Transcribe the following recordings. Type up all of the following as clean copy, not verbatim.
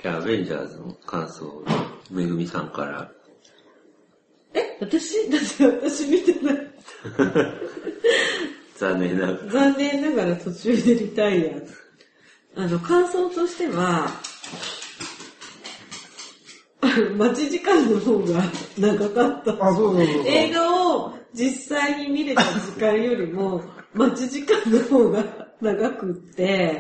アベンジャーズの感想、めぐみさんから。 私見てない。 残念ながら途中でリタイア。感想としては、待ち時間の方が長かった。 そう映画を実際に見れた時間よりも、待ち時間の方が長くって、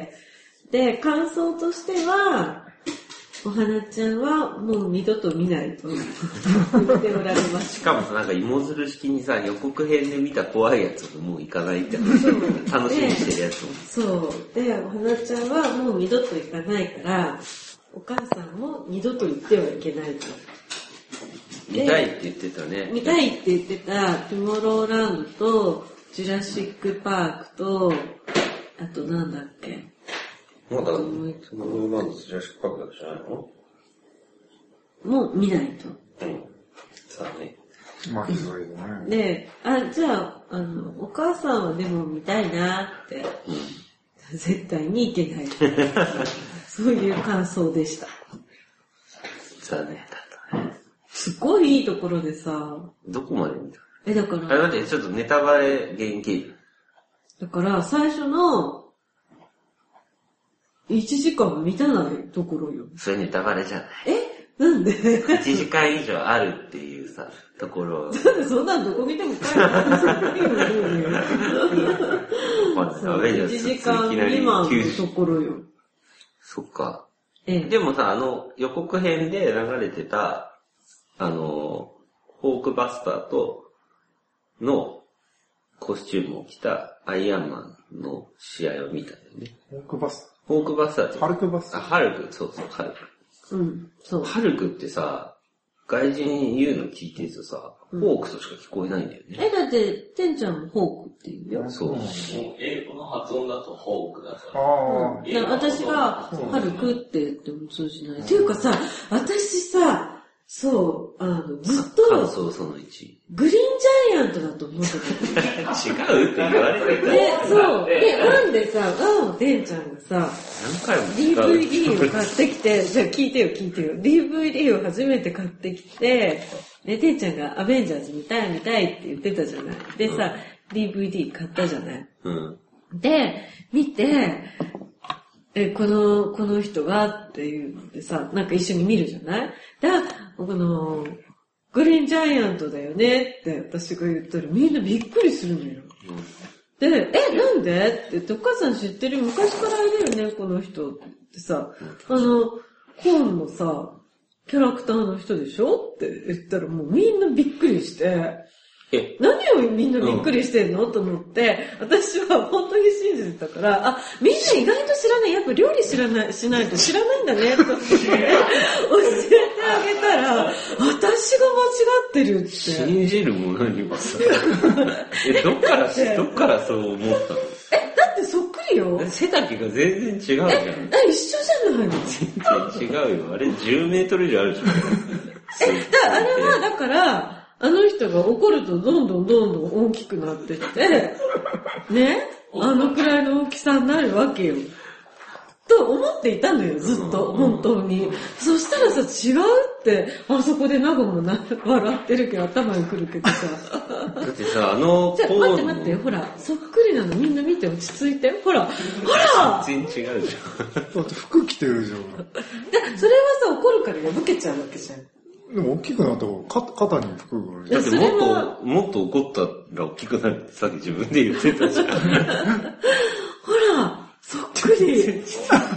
で、感想としては、お花ちゃんはもう二度と見ないと言っておられます。 しかもなんか芋づる式にさ、予告編で見た怖いやつももう行かないって話。楽しみにしてるやつも。 そう。で、お花ちゃんはもう二度と行かないから、お母さんも二度と行ってはいけないと。 見たいって言ってたね。 見たいって言ってた、トゥモローランドと、ジュラシックパークと、あとなんだっけ。 まだ、トゥモローランドとジュラシックパークだけじゃないの？ もう見ないと。 うん。さあね。 まあ、ひどいね。 で、じゃあ、お母さんはでも見たいなって、絶対にいけない。そういう感想でした。 残念だったね。 すごいいいところでさ。 どこまで見た？ だから。 待って、ちょっとネタバレ厳禁。 だから、最初の、1時間満たないところよ。 それネタバレじゃない。 なんで ?1 時間以上あるっていうさ、ところ。 だってそんなんどこ見ても書いてあるよ。1時間未満のところよ。 そっか。でもさ、予告編で流れてた、ホークバスターのコスチュームを着たアイアンマンの試合を見たんだよね。 ホークバスターって。 ハルクバスター。 ハルク、そう、ハルク。 うん、そう。 ハルクってさ、外人言うの聞いてるとさ、ホークとしか聞こえないんだよね。 だって、てんちゃんもホークって言うよ。 そう。 英語の発音だとホークだから。 私がハルクって言っても通じない。っていうかさ、私さ、そう、ずっと、 感想その1。 グリーンジャイアントだと思ってた。違うって言われてた。 そう。なんでさ、てんちゃんがさ、 何回も違う。 DVD を買ってきて、じゃあ聞いてよ。DVD を初めて買ってきて、で、てんちゃんがアベンジャーズ見たいって言ってたじゃない。でさ、DVD 買ったじゃない。で、見て、この人がっていうのでさ、なんか一緒に見るじゃない？グリーンジャイアントだよねって私が言ったらみんなびっくりするのよ。で、なんでって言って、お母さん知ってる？昔からいるよね、この人ってさ、コーンのさ、キャラクターの人でしょって言ったらもうみんなびっくりして、何をみんなびっくりしてんの、と思って、私は本当に信じてたから、みんな意外と知らない、やっぱ料理しないと知らないんだね、と思って、教えてあげたら、私が間違ってるって。 信じるも何もさ。どっからそう思ったの？ だってそっくりよ。 背丈が全然違うじゃん。 一緒じゃないの？ 全然違うよ。あれ10メートル以上あるじゃん。 あれはだから、あの人が怒るとどんどん大きくなってって、ね、あのくらいの大きさになるわけよ。と思っていたのよ、ずっと、本当に。そしたらさ、違うって、あそこでナゴも笑ってるけど頭にくるけどさ。 だってさ、 じゃあ待って、ほら、そっくりなのみんな見て落ち着いて。ほら全然違うじゃん。 だって服着てるじゃん。 で、それはさ、怒るから破けちゃうわけじゃん。 でも大きくなった方が肩に服があるじゃん。 だってもっと怒ったら大きくなるってさっき自分で言ってたじゃん。 ほら、そっくり。ね、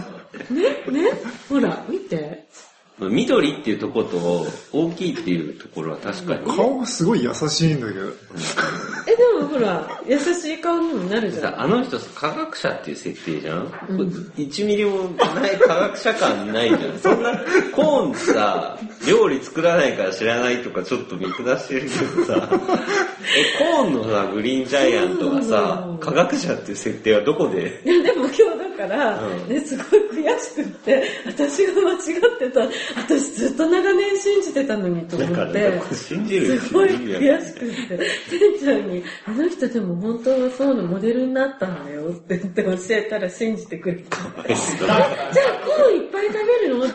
ほら、見て。 緑っていうところと大きいっていうところは確かに。 顔がすごい優しいんだけど。 でもほら、優しい顔にもなるじゃん。 あの人科学者っていう設定じゃん、1ミリもない科学者感ないじゃん。そんな、コーンさ、料理作らないから知らないとかちょっと見下してるけどさ、コーンのさ、グリーンジャイアントがさ、科学者っていう設定はどこで？ いや、でも今日だから、ね、すごい悔しくって、私が間違ってた。私ずっと長年信じてたのにと思って、 信じるすごい悔しくって、てんちゃんに、あの人でも本当はそうのモデルになったんだよって言って教えたら信じてくれた。じゃあコーンいっぱい食べるのって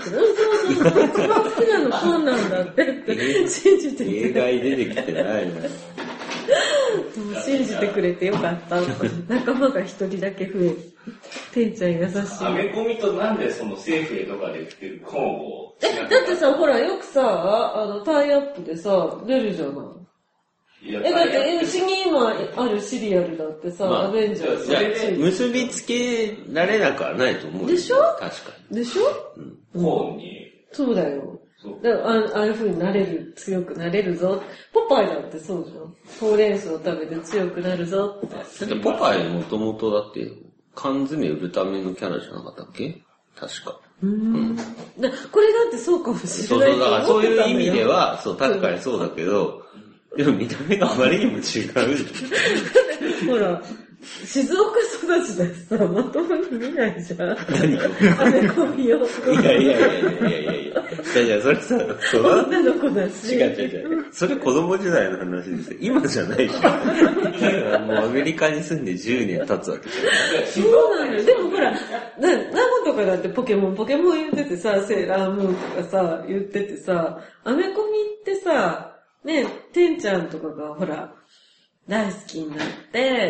ってる。そう、一番好きなのコーンなんだって信じてくれて。 映画に出てきてないな。 信じてくれてよかった。仲間が一人だけ増える。てんちゃん優しい。 アメコミとなんでその政府へとかで売ってるコーンを。 だってさ、ほら、よくさ、タイアップでさ、出るじゃない。だってうちに今あるシリアルだってさ、アベンジャーズじゃあ結びつけられなくはないと思う。 でしょ？ 確かに。 でしょ？ コーンに。 そうだよ。だからああいう風になれる、強くなれるぞ。ポパイだってそうじゃん。ほうれん草を食べて強くなるぞって。 だってポパイもともとだって缶詰売るためのキャラじゃなかったっけ？確か。 これだってそうかもしれない。 そう、だからそういう意味では、そう、確かにそうだけど、でも見た目があまりにも違う。 ほら、静岡育ちでさ、まともに見ないじゃん。 何アメコミを。 いや、それさ、 女の子だし。 違う。それ子供時代の話ですよ。今じゃないじゃん。もうアメリカに住んで10年経つわけじゃん。 そうなのよ。でもほら、ナゴとかだってポケモン言っててさ、セーラームーンとかさ、言っててさ、アメコミってさ、ね、てんちゃんとかがほら、大好きになって、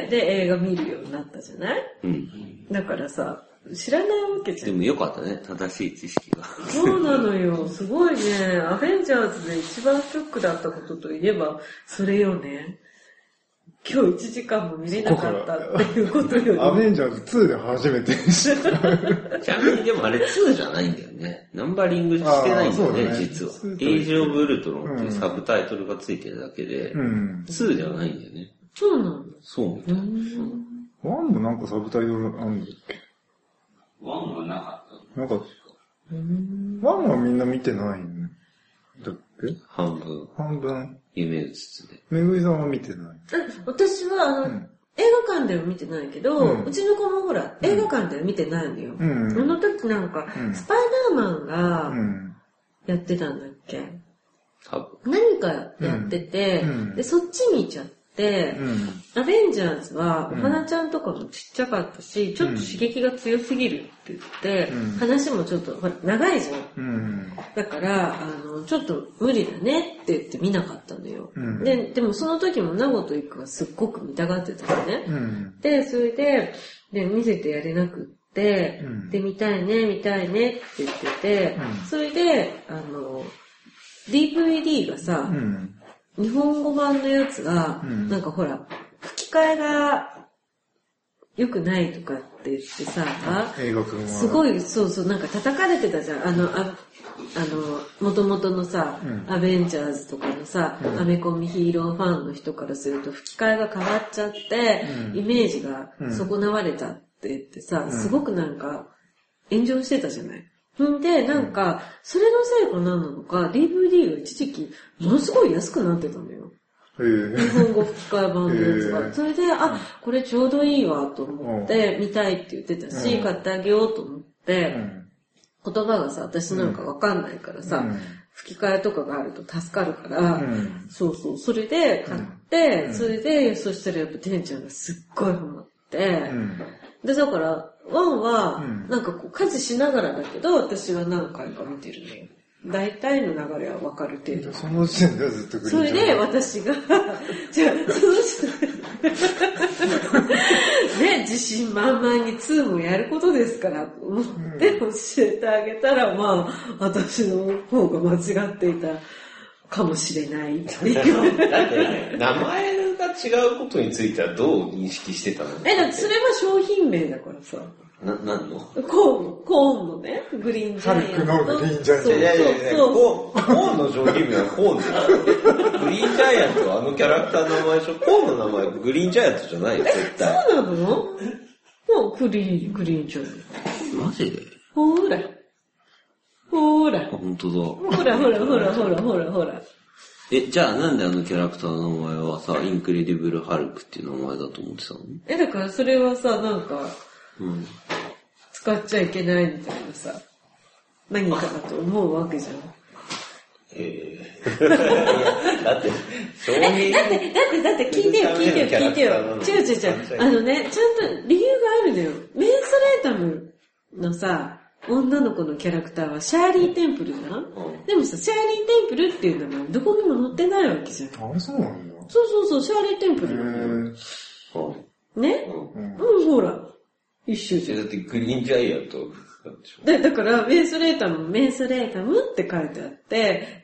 で、映画見るようになったじゃない？だからさ、知らないわけじゃん。 でもよかったね、正しい知識が。 そうなのよ、すごいね。アベンジャーズで一番ショックだったことといえば、それよね。今日1時間も見れなかったっていうことよね。 アベンジャーズ2で初めて知った。 ちなみにでもあれ2じゃないんだよね。ナンバリングしてないんだよね、実は。エイジオブウルトロンっていうサブタイトルがついてるだけで、2ではないんだよね。 そうなの？ そうみたい。 1もなんかサブタイトルあんだっけ？ 1はなかった。 なんか、1はみんな見てないんだっけ？ 半分。夢うつつで。 めぐみさんは見てない。 私は映画館では見てないけど、うちの子もほら、映画館では見てないのよ。あの時なんか、スパイダーマンがやってたんだっけ？何かやってて、で、そっちに行っちゃって、アベンジャーズはお花ちゃんとかもちっちゃかったし、ちょっと刺激が強すぎるって言って、話もちょっと長いじゃん。だから、ちょっと無理だねって言って見なかったのよ。でもその時もナゴとイクがすっごく見たがってたのね。で、それで、見せてやれなくって、で、見たいねって言ってて、それで、DVD がさ、日本語版のやつが、なんかほら、吹き替えが良くないとかって言ってさ、すごい、そう、なんか叩かれてたじゃん。元々のさ、アベンジャーズとかのさ、アメコミヒーローファンの人からすると吹き替えが変わっちゃって、イメージが損なわれたって言ってさ、すごくなんか炎上してたじゃない。んで、なんか、それのせいか何なのか、DVD が一時期、ものすごい安くなってたのよ。日本語吹き替え版のやつが。それで、これちょうどいいわと思って、見たいって言ってたし、買ってあげようと思って、言葉がさ、私なんかわかんないからさ、吹き替えとかがあると助かるから、それで買って、そしたらやっぱてんちゃんがすっごいハマって、で、だから、1は、なんかこう、家事しながらだけど、私は何回か見てるのよ。大体の流れはわかる程度。 その時点ではずっとグリーン。 それで、私が、じゃあ、ね、自信満々に2もやることですから、と思って教えてあげたら、まあ、私の方が間違っていたかもしれないっていう。 だってね、名前が違うことについてはどう認識してたの？ だってそれは商品名だからさ。 何の？ コーンのね、グリーンジャイアント。 ハルクのグリーンジャイアント。 いや、コーンの商品名はコーンだよ。グリーンジャイアントはあのキャラクターの名前でしょ。コーンの名前グリーンジャイアントじゃないよ、絶対。 そうなの？もうグリーンジャイアント。 マジで？ ほーら。 本当だ。 ほら。 じゃあなんであのキャラクターの名前はさ、インクレディブルハルクっていう名前だと思ってたの？ だからそれはさ、なんか、使っちゃいけないみたいなさ、何かだと思うわけじゃん。 だって、 だって聞いてよ。違う。ちゃんと理由があるのよ。メンソレータムのさ、 女の子のキャラクターはシャーリー・テンプルじゃん、でもさ、シャーリー・テンプルっていうのはどこにも載ってないわけじゃん。 あれそうなんだ。 そう、シャーリー・テンプルなの。ね、ほら。一緒じゃん。 だってグリーンジャイアント。 だからメンソレータムって書いてあって、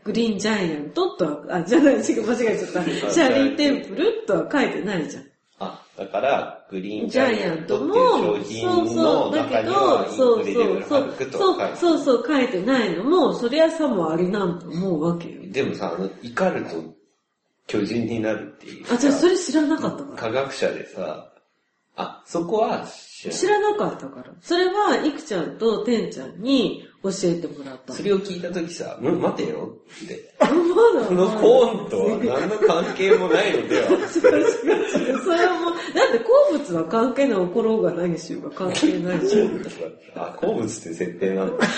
グリーンジャイアントとは、じゃない、間違えちゃった。シャーリー・テンプルとは書いてないじゃん。 だから、グリーンジャイアントも、 そう、だけど、そう、 書いてないのも、そりゃさもありなんと思うわけよ。 でもさ、怒ると巨人になるっていう。 じゃあそれ知らなかったから。 科学者でさ、そこは知らなかったから。それは、いくちゃんとてんちゃんに教えてもらった。 それを聞いたときさ、待てよって。 まだこのコーンとは何の関係もないのでは。 違う。それはもう、だって鉱物は関係ない、起ころうが何しようが関係ないじゃん。 鉱物って設定なんだ。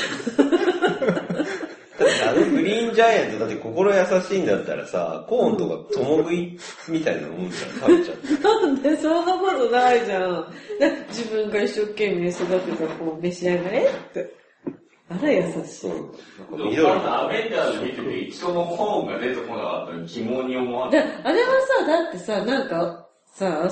だってグリーンジャイアントだって心優しいんだったらさ、コーンとか共食いみたいなもんじゃん、食べちゃって。 なんでそんなことないじゃん。自分が一生懸命育てた子を召し上がれって。あら優しい。 でもアベンジャーズ見てて一度もコーンが出てこなかったのに疑問に思わない。 あれはさ、だってさ、なんかさ、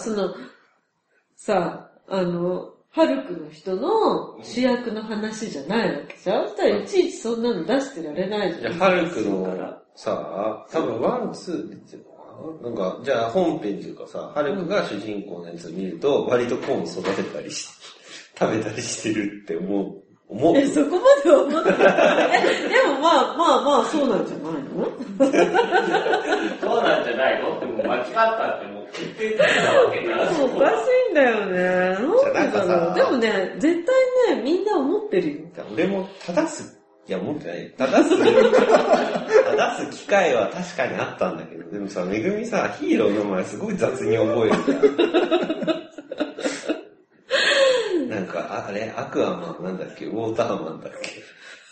ハルクの人の主役の話じゃないわけじゃん。そしたらいちいちそんなの出してられないじゃん。 ハルクのさ、多分ワン、ツーって言ってるのかな。なんか、じゃあ本編っていうかさ、ハルクが主人公のやつを見ると、割とコーン育てたりし、食べたりしてるって思う。 そこまで思ってない。でもまあ、そうなんじゃないのそうなんじゃないのでも間違ったってもう決定的なわけだ。 おかしいんだよね。なんだろう。でもね、絶対ね、みんな思ってるよ。 俺も正す思ってない。正す機会は確かにあったんだけど、でもさ、めぐみさ、ヒーローの前すごい雑に覚えるじゃん。なんか、あれ、アクアマンなんだっけ、ウォーターマンだっけ。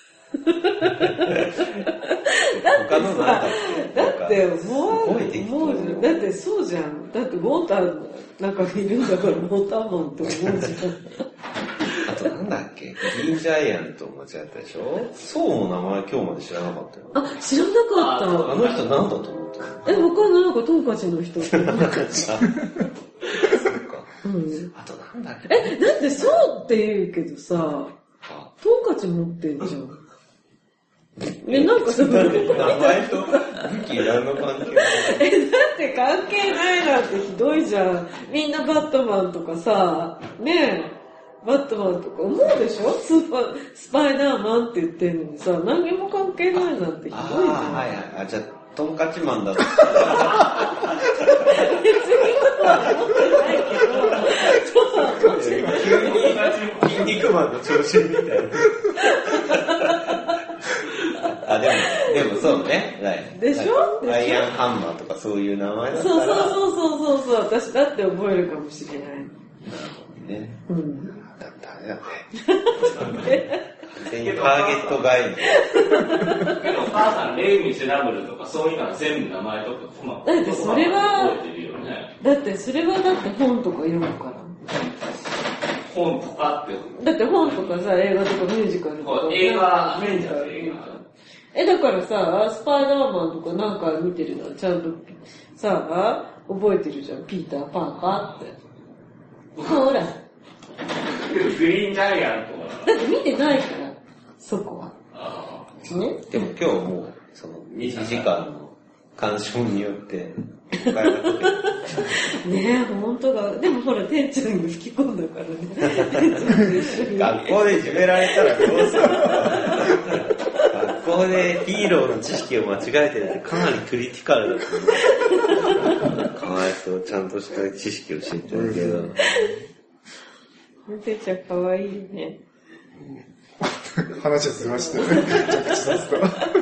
他のなんだっけ。 だって思うじゃん。だってそうじゃん。だってウォーターの中にいるんだからウォーターマンって思うじゃん。 あとなんだっけ、グリーンジャイアント間違ったでしょ。そうも名前今日まで知らなかったよ。 知らなかった。 あの人なんだと思ったわかんない。なんかトンカチの人って思った。 あとなんだっけ。 だってそうって言うけどさ、トンカチ持ってんじゃん。なんかさ、 名前と武器何の関係ない。 だって関係ないなんてひどいじゃん。みんなバットマンとかさ、バットマンとか思うでしょ。スパイダーマンって言ってんのにさ、何にも関係ないなんてひどいじゃん。 じゃあ、トンカチマンだった。 別にことは思ってないけど、 急に筋肉マンの調子みたいな。でもそうね。 でしょアイアンハンマーとかそういう名前だったら。 そう。私だって覚えるかもしれない。 なるほどね。ダメだね。完全にターゲット外けどお母さん、レイ・ミゼラブルとかそういうのは全部名前とかだってそれは、 覚えてるよね。 だってそれはだって本とか読むから。 本とかって。 だって本とかさ、映画とかミュージカルとか。 映画、 だからさ、スパイダーマンとかなんか見てるのちゃんとさ、覚えてるじゃん。ピーター・パーカーって。ほら。 グリーンジャイアントは。 だって見てないから、そこは。 ね。でも今日もう、その2時間の鑑賞によって、 ねえ、ほんとだ。でもほら、てんちゃんに吹き込んだからね。 学校でいじめられたらどうするの。学校でヒーローの知識を間違えてるってかなりクリティカルだと思う。かわいそう、ちゃんとした知識を知ってるけど。 てんちゃんかわいいよね。 話ずらしてね、着地させた。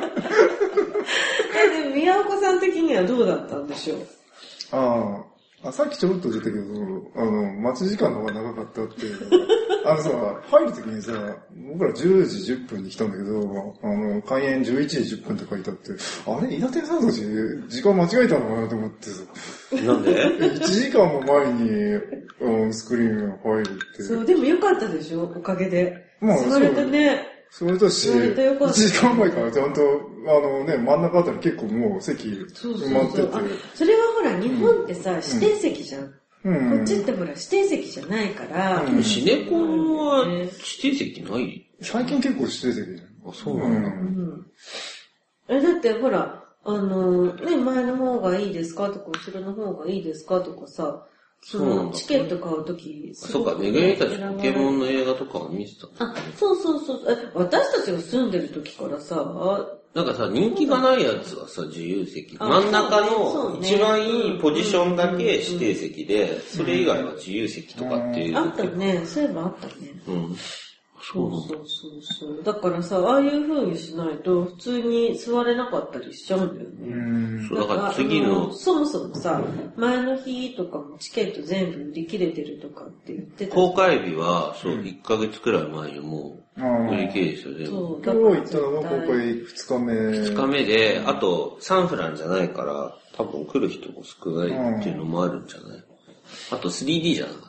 でも宮岡さん的にはどうだったんでしょう。 さっきちょろっと出たけど、待ち時間の方が長かったっていうのがさ、入るときにさ、僕ら10時10分に来たんだけど、開演11時10分って書いてあって、あれ、伊達さんたち、時間間違えたのかなと思ってさ。 なんで ?1 時間も前に、スクリーンが入るって。 そう、でもよかったでしょおかげで。 まあ座れたね。 それだし、1時間前からちゃんと、真ん中あたり結構もう席埋まってて。 それはほら、日本ってさ、指定席じゃん。こっちってほら、指定席じゃないから。 シネコンは指定席ない？ 最近結構指定席じゃん。 あ、そうなんだ。 だってほら、ね、前の方がいいですかとか、後ろの方がいいですかとかさ、チケット買うとき。 そうか、めぐみたちポケモンの映画とかを見てた。 あ、そうそうそう。私たちが住んでる時からさ、 なんかさ、人気がないやつはさ、自由席。真ん中の一番いいポジションだけ指定席で、それ以外は自由席とかっていう。 あったね。そういえばあったね。 うん。 そうそう。だからさ、ああいう風にしないと、普通に座れなかったりしちゃうんだよね。 そう、だから次の。 そもそもさ、前の日とかもチケット全部売り切れてるとかって言ってた。 公開日は、そう、1ヶ月くらい前にもう、売り切れですよね。 そう、今日行ったのが公開2日目。 2日目で、あと、サンフランじゃないから、多分来る人も少ないっていうのもあるんじゃない？あと 3D じゃなかった。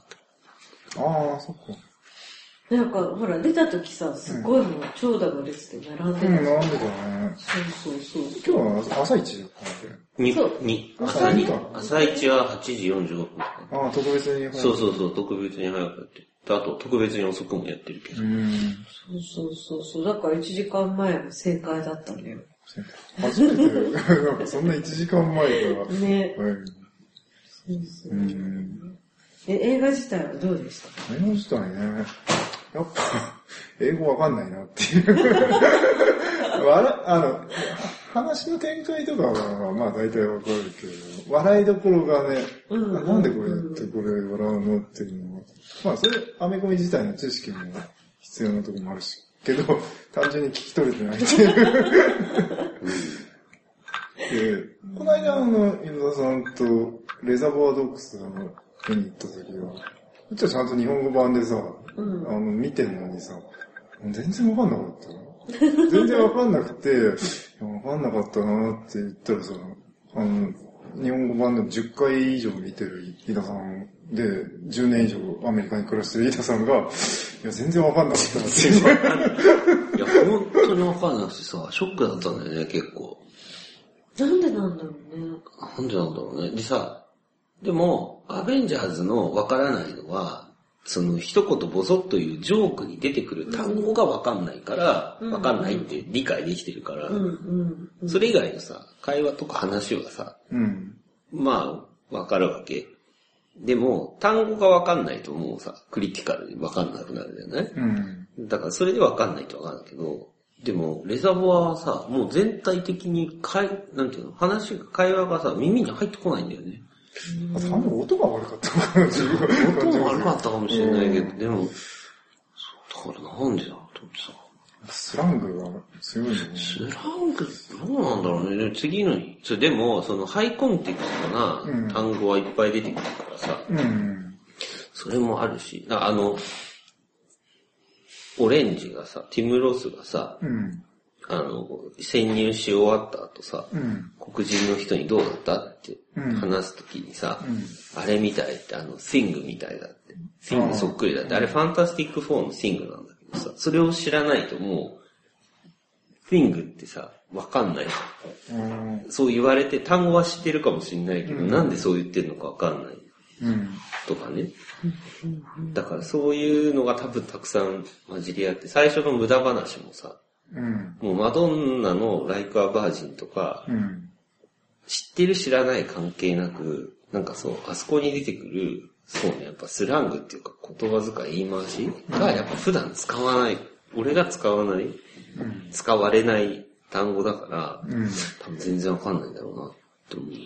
ああ、そっか。 なんか、ほら、出た時さ、すごいもう長蛇の列で並んでた。 並んでたね。 そう。 今日は朝一だったんで。朝一は8時45分。 ああ、特別に。 そう、特別に早くやってる。あと、特別に遅くもやってるけど。 そう。だから1時間前が正解だったんだよ。 初めて、なんかそんな1時間前から。 ね。 そう。 映画自体はどうでしたか？ 映画自体ね。やっぱ、英語わかんないなっていう。話の展開とかは、まあ大体わかるけど、笑いどころがね、なんでこれってこれ笑うのっていうのは、まあそれ、アメコミ自体の知識も必要なところもあるし、けど、単純に聞き取れてないっていう。で、この間犬田さんとレザボアドックス見に行った時は、こっちはちゃんと日本語版でさ、見てんのにさ、全然わかんなかったの。全然わかんなくて、わかんなかったなって言ったらさ、日本語版でも10回以上見てる飯田さんで、10年以上アメリカに暮らしてる飯田さんが、いや、全然わかんなかったなっていう。 いや、本当にわかんなくてさ、ショックだったんだよね、結構。 なんでなんだろうね。 なんでなんだろうね。でさ、でも、アベンジャーズのわからないのは、その一言ボソッというジョークに出てくる単語がわかんないから、わかんないって理解できてるから、それ以外のさ、会話とか話はさ、まあ、わかるわけ。でも、単語がわかんないともうさ、クリティカルにわかんなくなるじゃない？だからそれでわかんないとわかんないけど、でも、レザボアはさ、もう全体的になんていうの、会話がさ、耳に入ってこないんだよね。 多分音が悪かったのかな、自分が。 音が悪かったかもしれないけど、でも、そう、だからなんでだろうと思ってさ。 スラングが強いよね。 スラング、どうなんだろうね。次の、でも、そのハイコンテクストな単語はいっぱい出てくるからさ、それもあるし、オレンジがさ、ティム・ロスがさ、潜入し終わった後さ、黒人の人にどうだったって話すときにさ、あれみたいって、シングみたいだって。シングそっくりだって。あれファンタスティック4のシングなんだけどさ、それを知らないともう、シングってさ、わかんない。そう言われて、単語は知ってるかもしれないけど、なんでそう言ってるのかわかんない。とかね。だからそういうのが多分たくさん混じり合って、最初の無駄話もさ、もうマドンナのライクアバージンとか、知ってる知らない関係なく、なんかそう、あそこに出てくる、そうね、やっぱスラングっていうか言葉遣い、言い回しがやっぱ普段使わない、俺が使わない、使われない単語だから、多分全然わかんないんだろうな、と思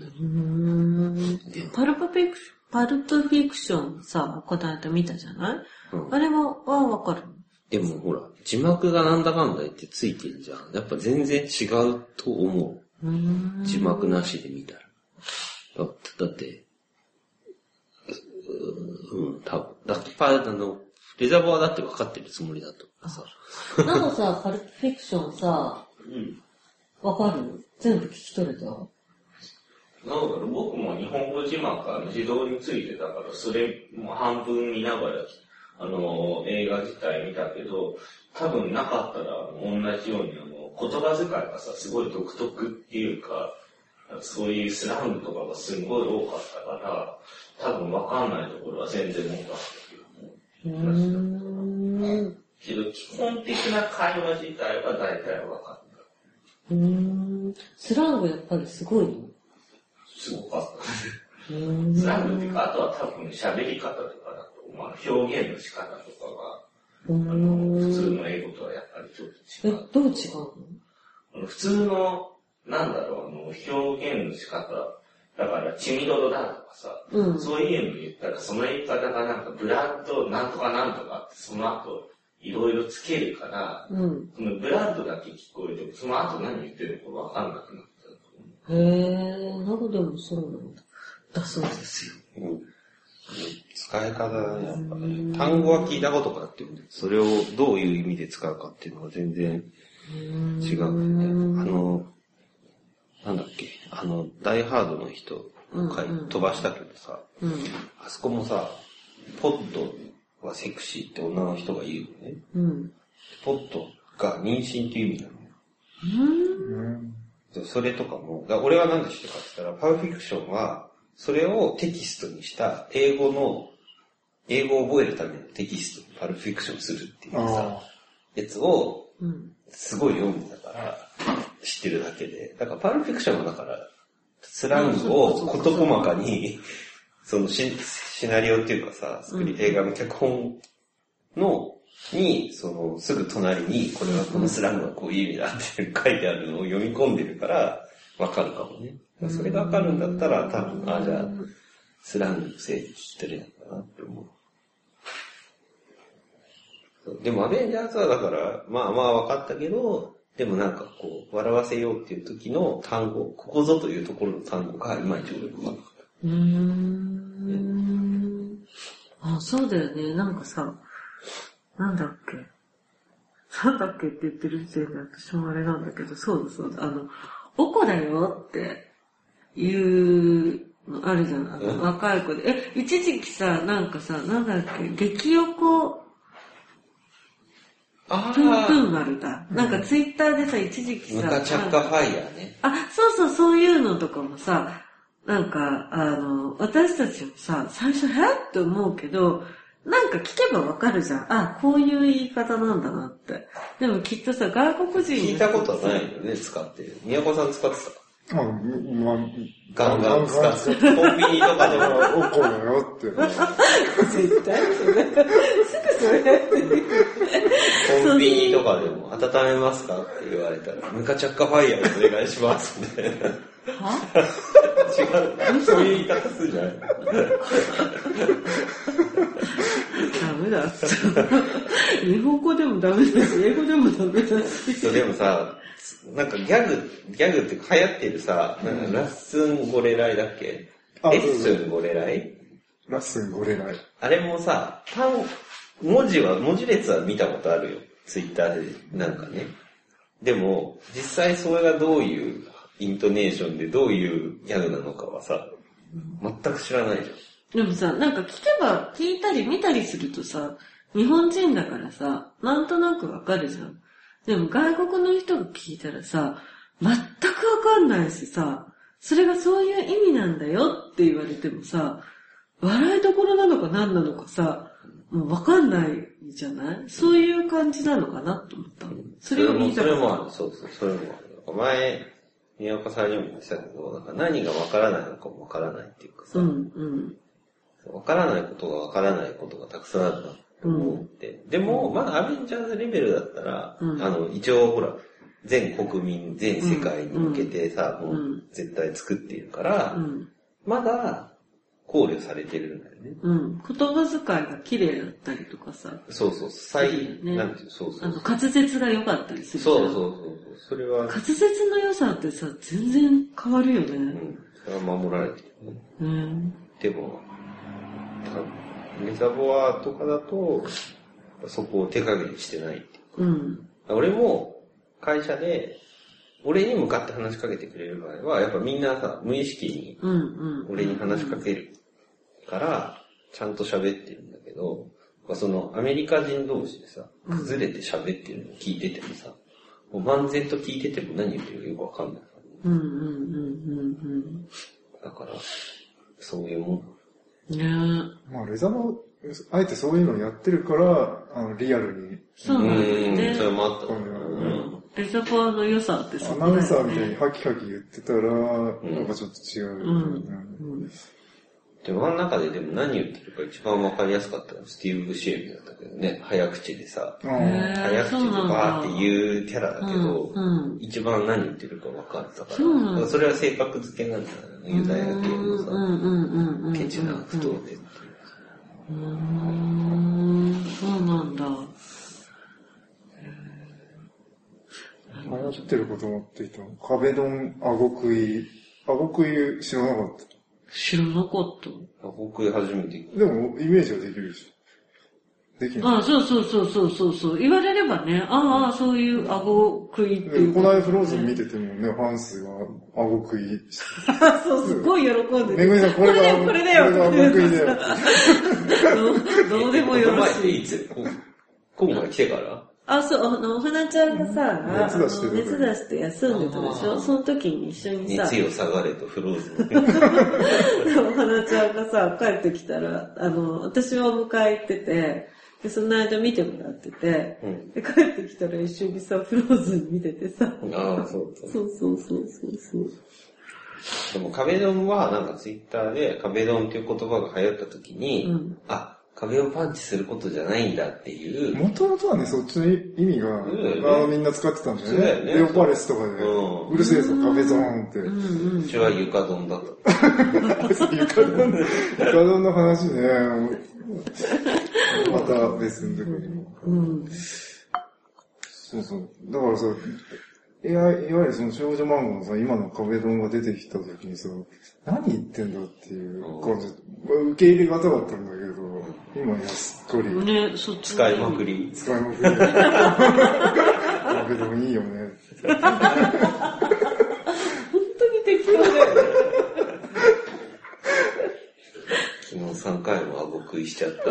う。 パルプフィクションさ、この間見たじゃない？あれはわかる。 でもほら、字幕がなんだかんだ言ってついてるじゃん。やっぱ全然違うと思う。字幕なしで見たら。だって、多分。だってレザーボアだって分かってるつもりだとかさ。 なんかさ、パルプフィクションさ、わかる？全部聞き取れた？ なんだろう、僕も日本語字幕自動についてたから、それも半分見ながら、映画自体見たけど、多分なかったら同じように言葉遣いがさ、すごい独特っていうか、そういうスラングとかがすごい多かったから、多分わかんないところは全然多かったけど。けど、基本的な会話自体は大体わかった。 スラングやっぱりすごいの？ すごかった。スラングっていうか、あとは多分喋り方とかだと、表現の仕方とかが、普通の英語とはやっぱりちょっと違う。 どう違うの？普通の、なんだろう、表現の仕方。だから、血みどろだとかさ、そういうの言ったら、その言い方がなんか、ブランドなんとかなんとかって、その後、いろいろつけるから、そのブランドだけ聞こえても、その後何言ってるのかわかんなくなっちゃう。 なるでもそうなんだ。だそうですよ。 使い方だね、やっぱね。単語は聞いたことがあっても、それをどういう意味で使うかっていうのは全然違うんだよね。なんだっけ、ダイハードの人回飛ばしたけどさ、あそこもさ、ポッドはセクシーって女の人が言うのね。ポッドが妊娠っていう意味なの。それとかも、俺は何で知ったかって言ったら、パルフィクションは、それをテキストにした英語を覚えるためのテキストにパルフィクションするっていうさ、やつを、すごい読んだから知ってるだけで。だからパルフィクションはだから、スラングを事細かに、そのシナリオっていうかさ、映画の脚本に、すぐ隣に、これはこのスラングはこういう意味だって書いてあるのを読み込んでるから、わかるかもね。それがわかるんだったら、多分、じゃあ、スラングの整理してるんだなって思う。でも、アベンジャーズはだから、まあわかったけど、でもなんかこう、笑わせようっていう時の単語、ここぞというところの単語がいまいちよくわかんなかった。 そうだよね。なんかさ、なんだっけって言ってる時点で私もあれなんだけど、そうだ。おこだよっていうのあるじゃん。若い子で。一時期さ、なんかさ、なんだっけ、激横、プンプン丸だ。なんかツイッターでさ、一時期さ、 ムカチャッカファイヤーね。 そういうのとかもさ、なんか、私たちもさ、最初、って思うけど、なんか聞けばわかるじゃん。こういう言い方なんだなって。でもきっとさ、外国人聞いたことないよね、使ってる。宮古さん使ってた？ガンガン使ってた。コンビニとかでも、 おこだよって。 絶対すぐそれやってる。 コンビニとかでも、温めますかって言われたら、ムカチャッカファイヤーでお願いしますみたいな。違う。そういう言い方するじゃない。 ダメだ。日本語でもダメだし、英語でもダメだし。 でもさ、なんかギャグって流行ってるさ、なんかラッスンゴレライだっけ？レッスンゴレライ？ ラッスンゴレライ。 あれもさ、文字列は見たことあるよ。ツイッターで、なんかね。でも、実際それがどういうイントネーションでどういうギャグなのかはさ、全く知らないじゃん。でもさ、なんか聞いたり見たりするとさ、日本人だからさ、なんとなくわかるじゃん。でも外国の人が聞いたらさ、全くわかんないしさ、それがそういう意味なんだよって言われてもさ、笑いどころなのか何なのかさ、もうわかんないじゃない？そういう感じなのかなと思ったの。それを言いたかった。 それもある。そう、それもある。前、宮岡さんにも言ってたけど、なんか何がわからないのかもわからないっていうかさ、わからないことがわからないことがたくさんあるなって思って。でも、まあアベンジャーズレベルだったら、一応ほら、全国民、全世界に向けてさ、もう絶対作っているから、まだ考慮されてるんだよね。 言葉遣いが綺麗だったりとかさ。 そう、なんていう、そう。 滑舌が良かったりする。 そう。それは。 滑舌の良さってさ、全然変わるよね。 それは守られてるね。でも、レザボアとかだと、 そこを手加減してないっていう。 うん。 俺も会社で、俺に向かって話しかけてくれる場合は、やっぱみんなさ、無意識に俺に話しかけるから、ちゃんと喋ってるんだけど、そのアメリカ人同士でさ、崩れて喋ってるのを聞いててもさ、もう漫然と聞いてても何言ってるかよくわかんない。だから、そういうもん。 ねまあ、レザーあえてそういうのをやってるから、リアルに。 そうなんだよね。 それもあった。 レザパーの良さってそこだよね。アナウンサーみたいにハキハキ言ってたら、なんかちょっと違う。 でもあの中ででも何言ってるか一番わかりやすかったのはスティーブ・ブシェールだったけどね、早口でさ、早口でバーって言うキャラだけど、一番何言ってるかわかったから、それは性格付けなんだよね、ユダヤ系のさ、ケチな不当でっていう。 そうなんだ。 流行ってること持っていた壁ドン、あご食い知らなかった。 知らなかった。 僕初めて。 でも、イメージはできるし。できない。 あ、そう。言われればね、そういう顎食いっていう。 この間フローズン見ててもね、ファンスが顎食いして。 そう、すごい喜んでめぐみさん、これが顎食いだよ。 どうでもよろしい。 いつ今回来てからそう、お花ちゃんがさ、 熱出して休んでたでしょ。その時に一緒にさ。 熱よ下がれとフローズン。 お花ちゃんがさ、帰ってきたら、私はお迎え行ってて、で、その間見てもらってて、で、帰ってきたら一緒にさ、フローズン見ててさ。 そう。でも壁ドンはなんかツイッターで壁ドンっていう言葉が流行った時に、壁をパンチすることじゃないんだっていう。 もともとはね、そっちの意味が、みんな使ってたんだよね。レオパレスとかで、うるせえぞ、壁ゾーンって。 うちは床ドンだった。 床ドンの話ね、また別の時に。そう。だからさ、いわゆるその少女漫画のさ、今の壁ドンが出てきた時にさ、何言ってんだっていう感じ、受け入れがたかったんだけど、今やすっかり。 ね、そっち使いまくり。 壁ドンいいよね。 本当に適当だよね。 昨日3回も顎食いしちゃった。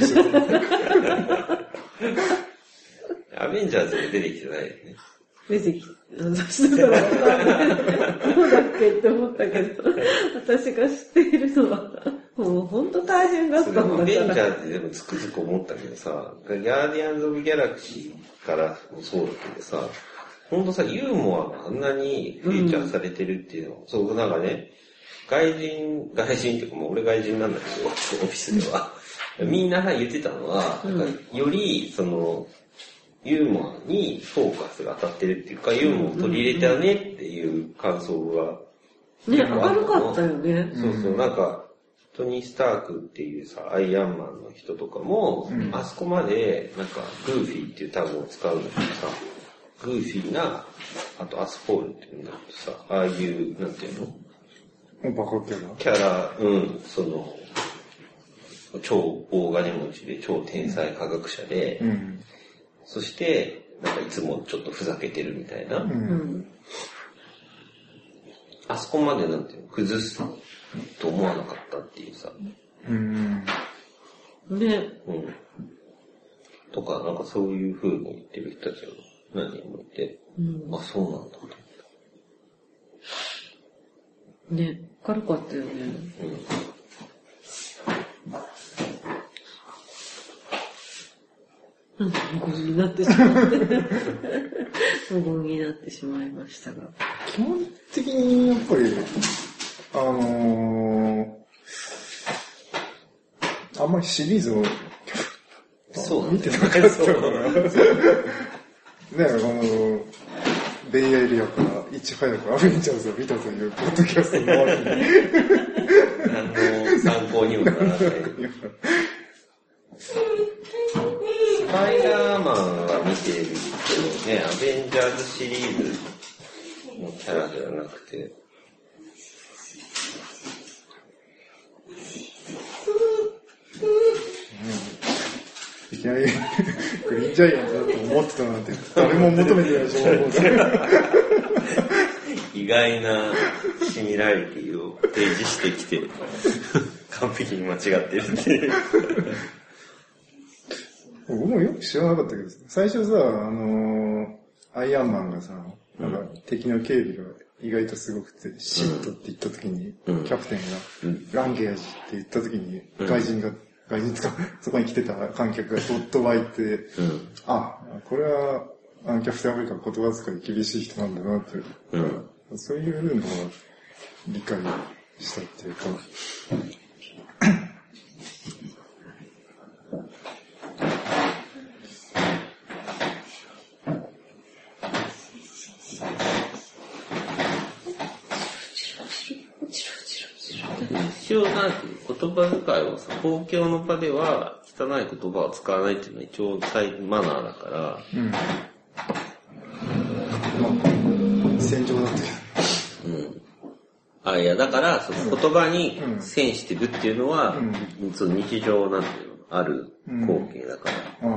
アベンジャーズで出てきてないよね。 出てきた。私だからどうだっけって思ったけど、私が知っているのは、もう本当大変だったんだから。 アベンジャーズでもつくづく思ったけどさ、ガーディアンズ・オブ・ギャラクシーからもそうだけどさ、本当さ、ユーモアがあんなにフィーチャーされてるっていうの、そう、なんかね、外人っていうかもう俺外人なんだけど、オフィスでは。みんな言ってたのは、なんかより、その、ユーモアにフォーカスが当たってるっていうか、ユーモアを取り入れたねっていう感想が。 ね、明るかったよね。 そう、なんか、トニー・スタークっていうさ、アイアンマンの人とかも、あそこまで、なんか、グーフィーっていう単語を使うんだけどさ、グーフィーな、あとアスフォールっていうんだけどさ、ああいう、なんていうのバカキャラ、その、超大金持ちで超天才科学者で、そして、なんかいつもちょっとふざけてるみたいな。あそこまでなんていうの、崩すと思わなかったっていうさ。 ね。 とか、なんかそういう風に言ってる人たちが何人もいて、そうなんだ。 ね、明るかったよね。無言になってしまって無言になってしまいましたが、 基本的にやっぱりあんまりシリーズを見てなかったからね、ベイエリアからいち早くアベンジャーズを見たというポッドキャストのわけに参考にもならない。スパイダーマンは見てるけどね、アベンジャーズシリーズのキャラではなくて、うきなりグリーンジャイアンツだと思ってたなんて誰も求めてない小学校で意外なシミラリティを提示してきて完璧に間違ってるっていう僕もよく知らなかったけど、最初さ、アイアンマンがさ、なんか敵の警備が意外とすごくて、シットって言った時に、キャプテンが、ランゲージって言った時に、外人とか、そこに来てた観客がどっと湧いて、あ、これは、キャプテンアメリカの言葉遣い厳しい人なんだなって、そういうのを理解したっていうか、 一応なんて言葉遣いをさ、公共の場では汚い言葉を使わないっていうのは一応マナーだから、 戦場だったけど。いや、だから、その言葉にセンシティブっていうのは、その日常なんていうの、ある光景だから、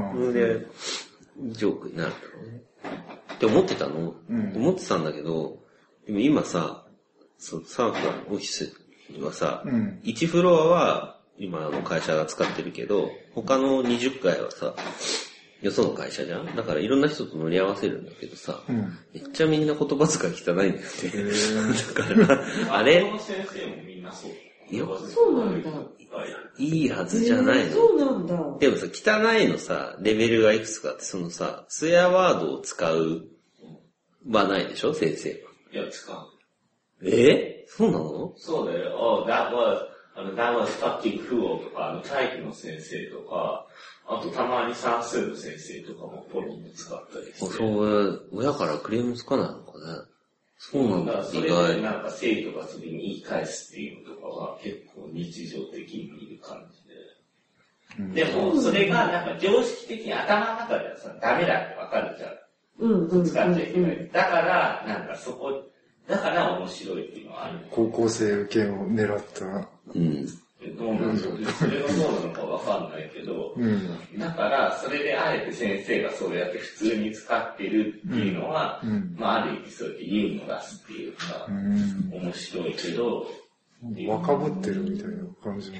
それで、ジョークになるだろうね。って思ってたの、思ってたんだけど、でも今さ、サークルのオフィスはさ、1フロアは今の会社が使ってるけど、他の20階はさ、よその会社じゃん。だからいろんな人と乗り合わせるんだけどさ、めっちゃみんな言葉遣い汚いんだよね。だから、あれ先生もみんなそう。 いや、 そうなんだ。 いいはずじゃないの。 そうなんだ。 でもさ、汚いのさ、レベルがいくつかあって、そのさ、スウェアワードを使うはないでしょ、先生は。 いや、使う。 そうなの？ そうだよ。that was fucking fool とか、体育の先生とか、あとたまに算数の先生とかもポロンで使ったりして。 そう、親からクレームつかないのかね。そうなんだ。 それでなんか生徒がそれに言い返すっていうのとかは結構日常的に見る感じで。でも、それがなんか常識的に頭の中ではさ、ダメだってわかるじゃん。使っちゃいけない。だから、なんかだから面白いっていうのはある。 高校生受けを狙った。 どうなんだろう。それがどうなのかわかんないけど、だから、それであえて先生がそうやって普通に使ってるっていうのは、まあある意味そうやってユーモラスっていうか、面白いけど、 若ぶってるみたいな感じ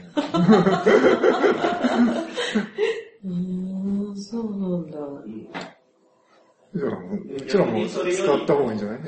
そうなんだ。 じゃあ、うちらも使った方がいいんじゃない？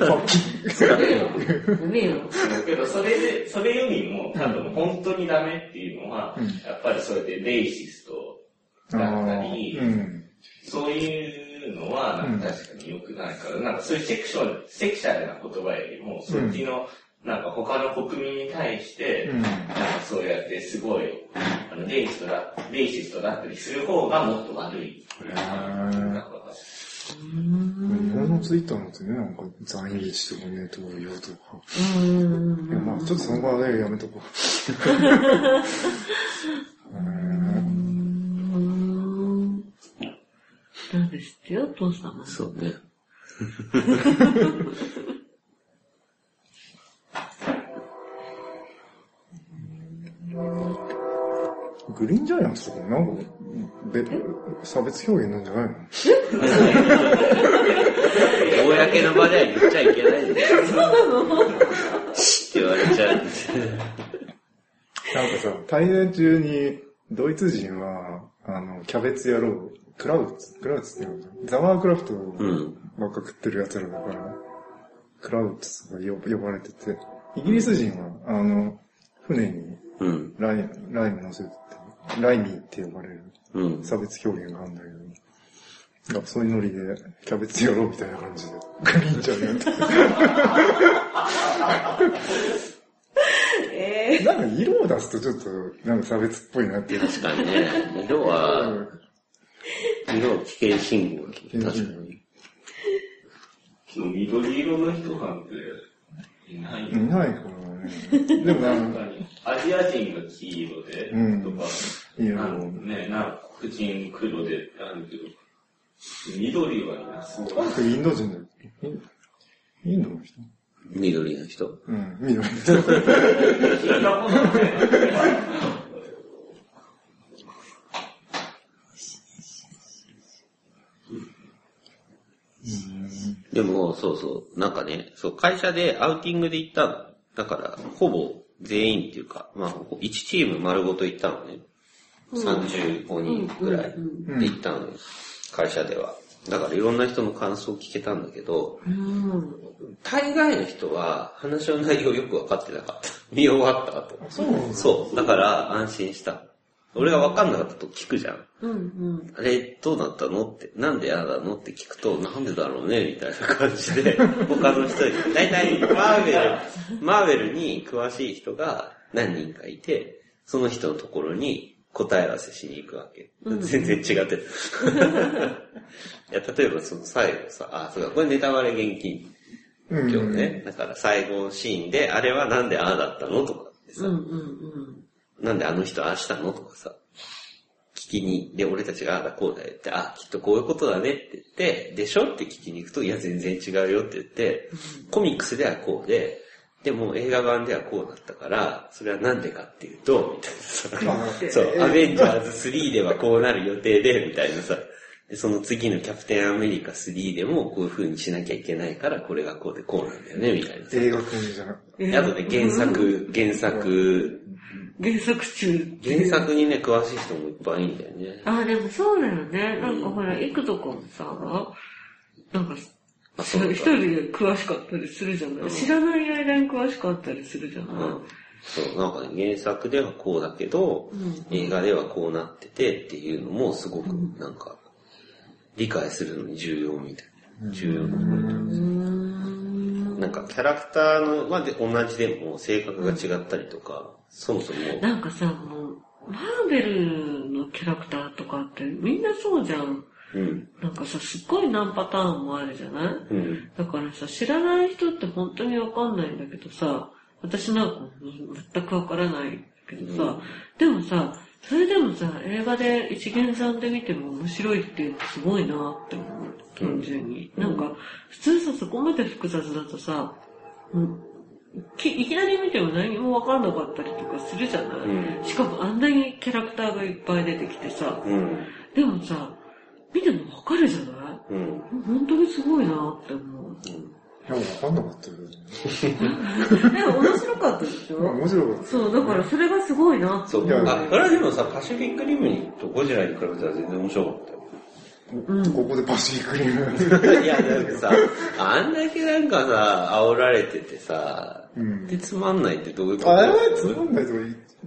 ダメよ。 けど、それよりも、多分本当にダメっていうのは、やっぱりそれでレイシストだったり、そういうのは、なんか確かに良くないから、なんかそういうセクシャルな言葉よりも、そっちの、なんか他の国民に対して、なんかそうやってすごい、レイシストだったりする方がもっと悪い。 日本のツイッターのってね、なんか、残影とかネット用とか。いや、まあちょっとその場でやめとこう。 なんですってよ、父様。 そうね。 グリーンジャイアンツとかなんか、差別表現なんじゃないの？ 公の場では言っちゃいけないんだよ。そうなの？シッって言われちゃう。なんかさ、対戦中に、ドイツ人は、キャベツ野郎、クラウツって言うの？ザワークラフトばっか食ってる奴らだから、クラウツが呼ばれてて、イギリス人は、船にライム乗せて、ライミーって呼ばれる差別表現があるんだけど、そういうノリでキャベツやろうみたいな感じでグリーンジャイアンツなんか色を出すとちょっとなんか差別っぽいなっていう。 確かにね、色は危険信号が確かに。 緑色の人なんていないいないからね。でもなんかアジア人が黄色で、とか、黒人黒であるけど、緑はいなそうだ。 インド人だよ。インドの人？ 緑の人？ 緑の人。 でも、そうそう、なんかね、そう、会社でアウティングで行ったの。だから、ほぼ全員っていうか、まあ、1チーム丸ごと行ったのね。35人くらいで行ったのよ。会社では。だからいろんな人の感想を聞けたんだけど、大概の人は話の内容よく分かってなかった。見終わった後。そう。だから安心した。俺が分かんなかったと聞くじゃん。あれ、どうなったのって、なんで嫌なのって聞くと、なんでだろうねみたいな感じで、他の人に、だいたいマーベルに詳しい人が何人かいて、その人のところに答え合わせしに行くわけ。全然違ってた。いや、例えばその最後さ、そうか、これネタバレ厳禁。今日ね。だから最後のシーンで、あれはなんでああだったのとかってさ、なんであの人ああしたのとかさ、聞きに、で、俺たちがああだこうだよって、きっとこういうことだねって言って、でしょって聞きに行くと、いや全然違うよって言って、コミックスではこうで、でも映画版ではこうだったから、それはなんでかっていうと、みたいなさ、そう、アベンジャーズ3ではこうなる予定で、みたいなさ、でその次のキャプテンアメリカ3でもこういう風にしなきゃいけないから、これがこうでこうなんだよね、みたいなさ。 映画君じゃなくて。 あとね、原作にね、詳しい人もいっぱいいんだよね。 でもそうだよね。なんかほら、行くとこもさ、なんか、一人で詳しかったりするじゃない。知らない間に詳しかったりするじゃない。 そう、なんかね、原作ではこうだけど、映画ではこうなっててっていうのもすごくなんか、理解するのに重要みたいな。重要なポイント。なんかキャラクターの、まで同じでも性格が違ったりとか、そもそも。 なんかさ、もう、マーベルのキャラクターとかってみんなそうじゃん。なんかさ、すっごい何パターンもあるじゃない、だからさ、知らない人って本当にわかんないんだけどさ、私なんか全くわからないけどさ、でもさ、それでもさ、映画で一元さんで見ても面白いってすごいなって思う。単純に。なんか、普通さ、そこまで複雑だとさ、いきなり見ても何もわかんなかったりとかするじゃない、しかもあんなにキャラクターがいっぱい出てきてさ、でもさ、見てもわかるじゃない、本当にすごいなって思う。 いや、わかんなかったよ。 でも面白かったでしょ面白かった。 そう、だからそれがすごいなって思う。 そう。それはでもさ、パシフィックリムとゴジラに比べたら全然面白かったよ。 ここでパシフィックリム。 いや、だってさ、あんだけなんかさ、煽られててさ、でつまんないってどういうこと？ つまんないとか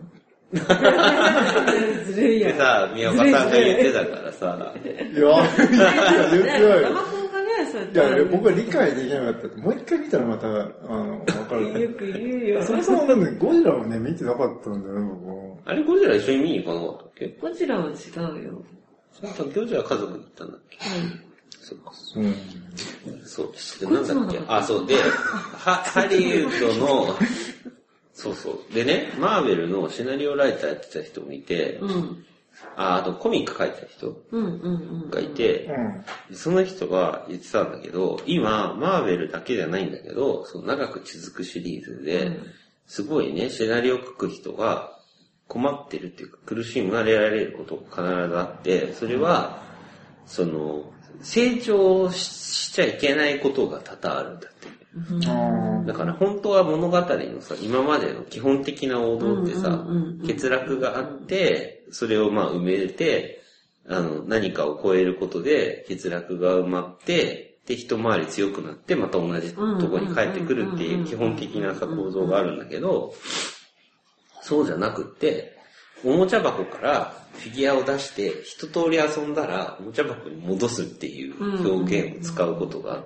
ずるいやん。 でさ、宮岡さんが言ってたからさ。 いや、言ってないよ。いや、僕は理解できなかった。もう一回見たらまた、わかる。 よく言うよ。 そもそもなんで、ゴジラをね、見てなかったんだよね、僕。 あれ、ゴジラ一緒に見に行かなかったっけ？ ゴジラは違うよ。 ゴジラ家族に行ったんだっけ？そうか。そうです。で、なんだっけ？そう。で、ハリウッドの、そうそう。でね、マーベルのシナリオライターやってた人もいて、あとコミック書いてた人がいて、その人が言ってたんだけど、今、マーベルだけじゃないんだけど、その長く続くシリーズで、すごいね、シナリオ書く人が困ってるっていうか、苦しまれられることが必ずあって、それは、その、成長しちゃいけないことが多々あるんだって。だから本当は物語のさ、今までの基本的な王道ってさ、欠落があって、それを埋めて、何かを超えることで欠落が埋まって、で、一回り強くなって、また同じとこに帰ってくるっていう基本的なさ、構造があるんだけど、そうじゃなくって、おもちゃ箱からフィギュアを出して一通り遊んだらおもちゃ箱に戻すっていう表現を使うことがあって、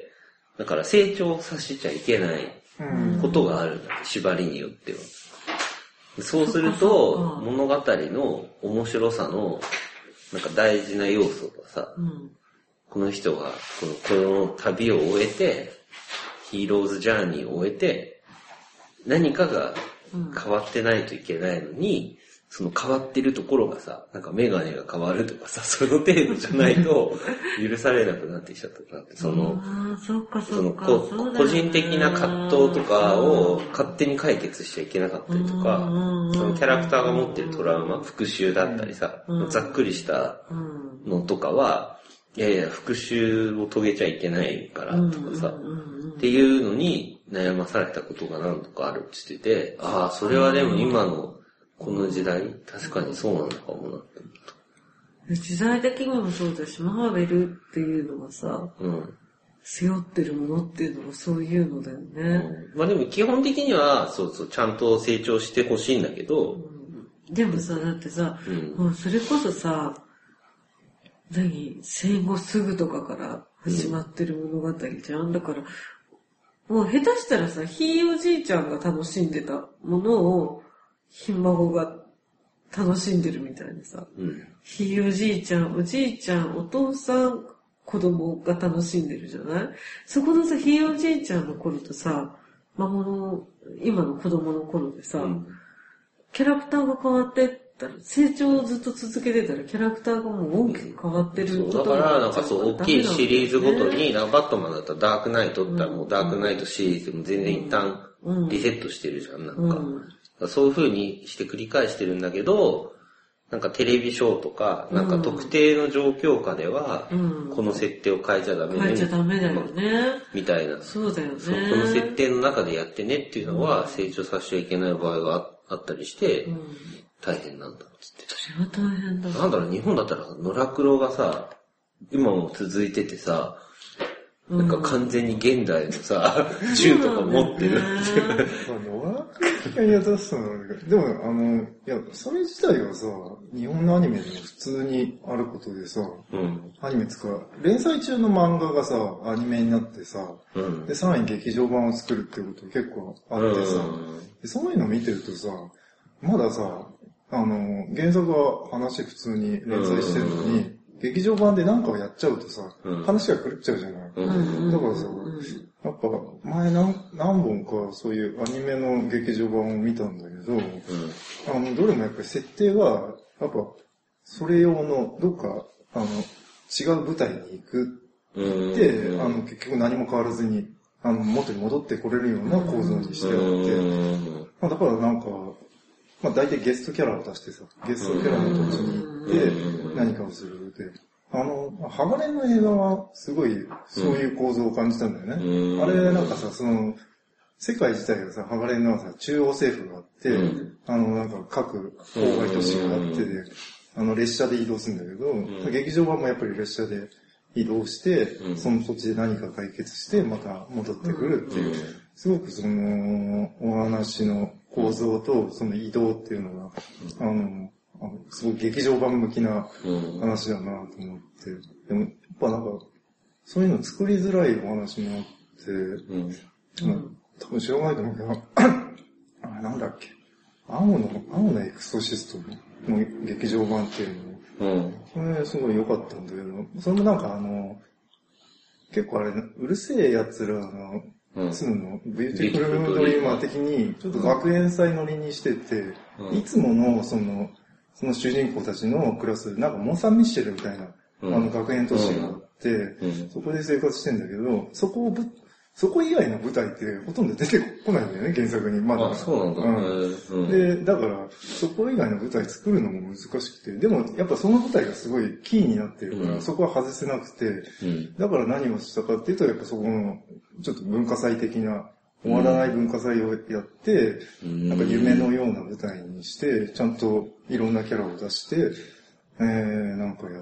だから成長させちゃいけないことがあるんだ、縛りによっては。そうすると物語の面白さのなんか大事な要素がさ、この人がこの旅を終えて、ヒーローズジャーニーを終えて、何かが変わってないといけないのに、その変わってるところがさ、なんかメガネが変わるとかさ、その程度じゃないと許されなくなってきちゃったなって、その個人的な葛藤とかを勝手に解決しちゃいけなかったりとか、そのキャラクターが持ってるトラウマ、復讐だったりさ、ざっくりしたのとかは、 いやいや、復讐を遂げちゃいけないからとかさ、っていうのに悩まされたことが何度かあるって言ってて、ああ、それはでも今のこの時代、確かにそうなのかもなって思った。 時代的にもそうだし、マーベルっていうのがさ、背負ってるものっていうのもそういうのだよね。 まあでも基本的には、そうそう、ちゃんと成長してほしいんだけど、 でもさ、だってさ、もうそれこそさ、戦後すぐとかから始まってる物語じゃん。だから、もう下手したらさ、ひいおじいちゃんが楽しんでたものを、ひ孫が楽しんでるみたいなさ、ひいおじいちゃん、おじいちゃん、お父さん、子供が楽しんでるじゃない？そこのさ、ひいおじいちゃんの頃とさ、今の子供の頃でさ、キャラクターが変わってったら、成長をずっと続けてたら、キャラクターがもう大きく変わってることだからなんかそう、大きいシリーズごとに、バットマンだったらダークナイトってもうダークナイトシリーズも全然一旦リセットしてるじゃん、なんか。そういう風にして繰り返してるんだけど、なんかテレビショーとか、なんか特定の状況下では、この設定を変えちゃダメね。 変えちゃダメだよね。 みたいな。 そうだよね。 この設定の中でやってねっていうのは、成長させちゃいけない場合があったりして、大変なんだって言ってた。 それは大変だ。 なんだろう、日本だったら野良黒がさ、今も続いててさ、なんか完全に現代のさ、銃とか持ってるっていう。 いや、出したんだけど、でも、いや、それ自体はさ、日本のアニメでも普通にあることでさ、アニメ連載中の漫画がさ、アニメになってさ、で、さらに劇場版を作るってこと結構あってさ、でそういうの見てるとさ、まださ、原作は話普通に連載してるのに、劇場版で何かをやっちゃうとさ、話が狂っちゃうじゃない。だからさ、やっぱ前何本かそういうアニメの劇場版を見たんだけど、どれもやっぱり設定が、やっぱそれ用のどっか違う舞台に行くって、結局何も変わらずに元に戻ってこれるような構造にしてあって、だからなんか、大体ゲストキャラを出してさ、ゲストキャラの土地に行って何かをするで、ハガレンの映画はすごいそういう構造を感じたんだよね。あれなんかさ、世界自体がさ、ハガレンのはさ、中央政府があって、なんか各郊外都市があってで、列車で移動するんだけど、劇場版もやっぱり列車で移動して、その土地で何か解決して、また戻ってくるっていう、すごくお話の構造とその移動っていうのが、すごい劇場版向きな話だなと思って、でもやっぱなんか、そういうの作りづらいお話もあって、多分知らないと思うけど、なんだっけ、青のエクソシストの劇場版っていうの、それすごい良かったんだけど、それもなんか結構あれ、うるせえ奴らの、2のビューティフルドリーマー的に、ちょっと学園祭乗りにしてて、いつものその主人公たちのクラス、なんかモン・サン・ミッシェルみたいな、学園都市があって、そこで生活してんだけど、そこ以外の舞台ってほとんど出てこないんだよね、原作に。まだ。 そうなんだ。 で、だから、そこ以外の舞台作るのも難しくて、でもやっぱその舞台がすごいキーになってるから、そこは外せなくて、だから何をしたかっていうと、やっぱそこの、ちょっと文化祭的な、終わらない文化祭をやって、なんか夢のような舞台にして、ちゃんといろんなキャラを出して、なんかやって、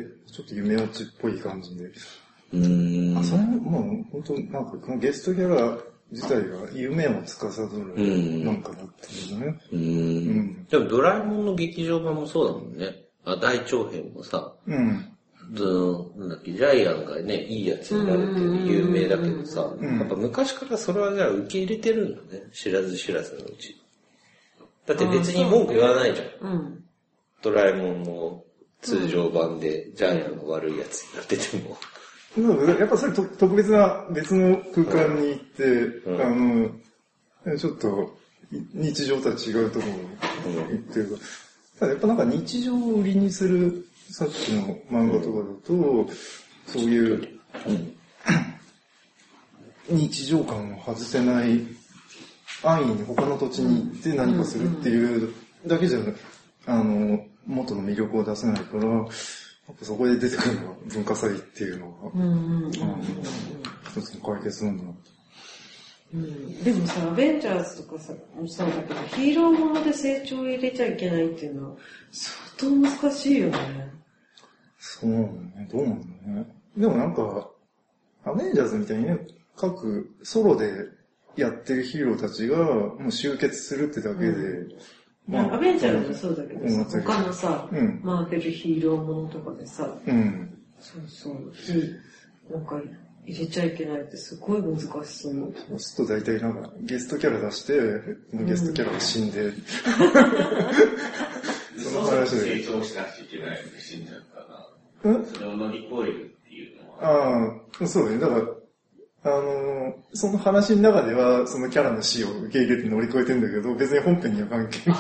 ちょっと夢落ちっぽい感じで。それもう本当なんかこのゲストキャラ自体が夢を司るなんかなっていうね。 でもドラえもんの劇場版もそうだもんね。大長編もさ、なんだっけ、ジャイアンがね、いいやつになるっていう有名だけどさ、やっぱ昔からそれはじゃあ受け入れてるんだね。知らず知らずのうち。だって別に文句言わないじゃん。ドラえもんの通常版でジャイアンが悪いやつになってても。 やっぱそれ特別な別の空間に行って、ちょっと日常とは違うところに行ってる。ただやっぱなんか日常を売りにするさっきの漫画とかだと、そういう、日常感を外せない安易に他の土地に行って何かするっていうだけじゃ、元の魅力を出せないから、 そこで出てくるのが文化祭っていうのが、一つの解決なんだな。 でもさ、アベンジャーズとかさ、そうだけど、ヒーローもので成長を入れちゃいけないっていうのは、相当難しいよね。 そうね、どうなんだろうね。でもなんか、アベンジャーズみたいにね、各ソロでやってるヒーローたちがもう集結するってだけで、 アベンジャーズもそうだけどさ、他のさ、マーベルヒーローものとかでさ、そう、なんか入れちゃいけないってすごい難しそう。 そうすると大体なんかゲストキャラ出して、ゲストキャラが死んで、 その話で成長しなきゃいけないので死んじゃったな。それを乗り越えるっていうのは。 そうね。だから、その話の中では、そのキャラの死を受け入れて乗り越えてんだけど、別に本編には関係ない。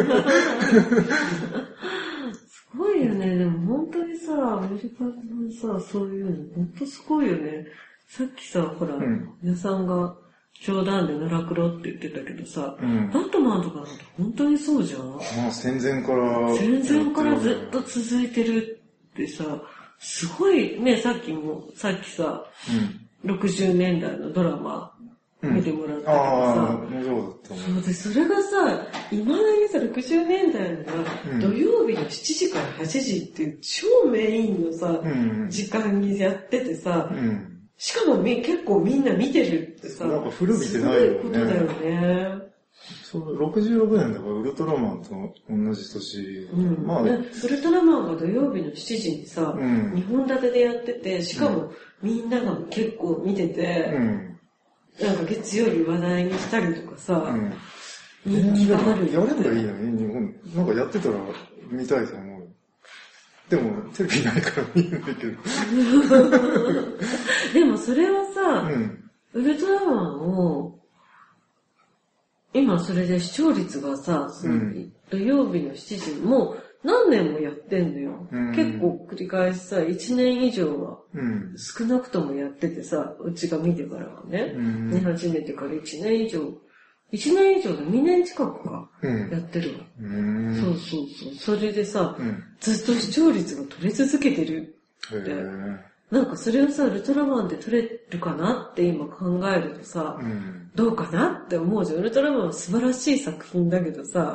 すごいよね。でも本当にさ、アメリカのさ、そういうの、本当すごいよね。さっきさ、ほら、皆さんが冗談で奈落ろって言ってたけどさ、バットマンとかなんて本当にそうじゃん。 戦前からずっと続いてるってさ、すごいね、さっきさ、60年代のドラマ見てもらったけどさ、そうで、それがさ、未だにさ、60年代の土曜日の7時から8時っていう超メインのさ、時間にやっててさ、しかも結構みんな見てるってさ、 なんか古びてないよね。 すごいことだよね。 そう、66年だからウルトラマンと同じ年。 まあ、ウルトラマンが土曜日の7時にさ、2本立てでやってて、しかもみんなが結構見てて、なんか月曜日話題にしたりとかさ、人気がある。 やればいいのに、日本。なんかやってたら見たいと思う。でも、テレビないから見えないけど。 でもそれはさ、ウルトラマンを、今それで視聴率がさ、土曜日の7時、もう何年もやってんのよ。結構繰り返しさ、1年以上は少なくともやっててさ、うちが見てからはね、見始めてから1年以上で2年近くか、やってるわ。そう。それでさ、ずっと視聴率が取れ続けてるって。なんかそれをさ、ウルトラマンで取れるかなって今考えるとさ、どうかなって思うじゃん。ウルトラマンは素晴らしい作品だけどさ、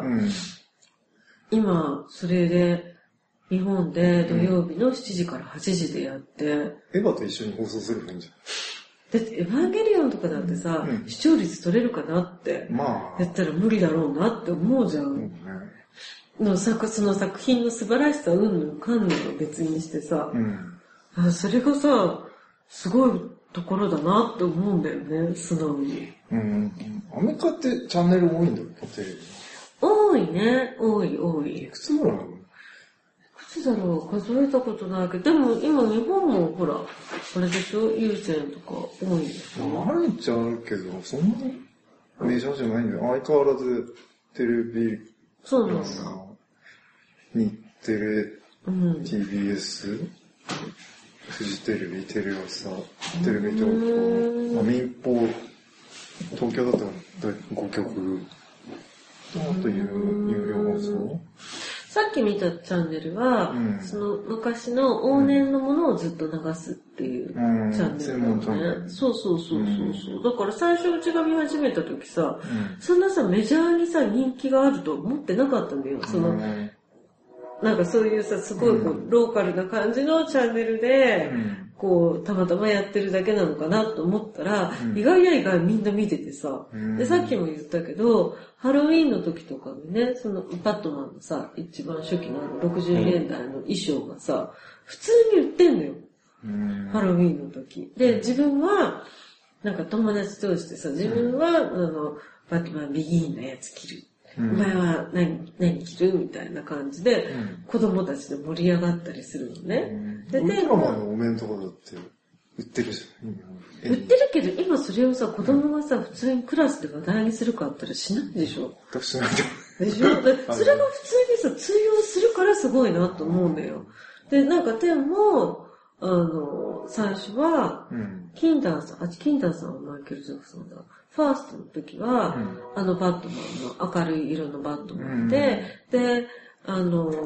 今、それで、日本で土曜日の7時から8時でやって、 エヴァと一緒に放送すればいいんじゃん。 だってエヴァンゲリオンとかだってさ、視聴率取れるかなって、やったら無理だろうなって思うじゃん。その作品の素晴らしさ、うんぬんかんぬんを別にしてさ、それがさ、すごいところだなって思うんだよね、素直に。 アメリカってチャンネル多いんだっけ、テレビ。 多いね、多い。 いくつぐらいあるの？ いくつだろう、数えたことないけど、でも今日本もほら、あれでしょ、有線とか多いんですよ。 あるっちゃあるけど、そんなにメジャーじゃないんだよ。相変わらずテレビ、 そうなんだ。 日テレ、TBS、フジテレビ、テレ朝、テレビ東京、民放、東京だったら5局、あと有料放送。 さっき見たチャンネルは、その昔の往年のものをずっと流すっていうチャンネルだね。そう。だから最初うちが見始めた時さ、そんなさ、メジャーにさ、人気があると思ってなかったんだよ。なんかそういうさ、すごいこう、ローカルな感じのチャンネルで、こう、たまたまやってるだけなのかなと思ったら、意外や意外みんな見ててさ、で、さっきも言ったけど、ハロウィーンの時とかにね、その、バットマンのさ、一番初期の60年代の衣装がさ、普通に売ってんのよ。ハロウィーンの時。で、自分は、なんか友達同士でさ、自分は、バットマンビギーンのやつ着る。お前は何着るみたいな感じで、子供たちで盛り上がったりするのね。 ウルトラマンのお面とかだって売ってるじゃん。 売ってるけど、今それをさ、子供がさ、普通にクラスで話題にするかあったらしないでしょ。 しないでしょ。それが普通にさ、通用するからすごいなと思うんだよ。で、なんかでも、最初は、キンダーさんはマイケル・ジャクソンだ。ファーストの時は、バットマンの明るい色のバットマンで、で、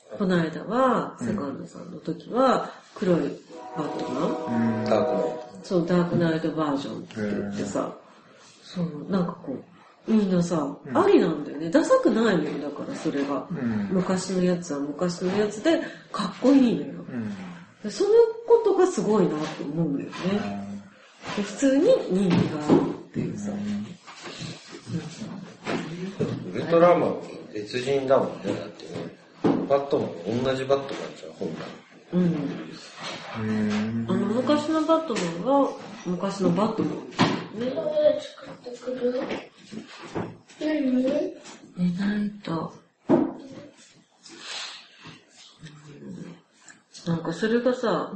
この間は、セカンドさんの時は、黒いバットマン、 ダークナイト。 そう、ダークナイトバージョンって言ってさ、そう、なんかこう、みんなさ、ありなんだよね。ダサくないのよ、だからそれが。昔のやつは昔のやつで、かっこいいのよ。そのことがすごいなって思うんだよね。で普通に人気があるっていうさ。 ウルトラマン別人だもんね、だってね。バットマン同じバットマンじゃん、本来。 昔のバットマンが昔のバットマンね。 作ってくる？何？ 寝ないと。なんかそれがさ、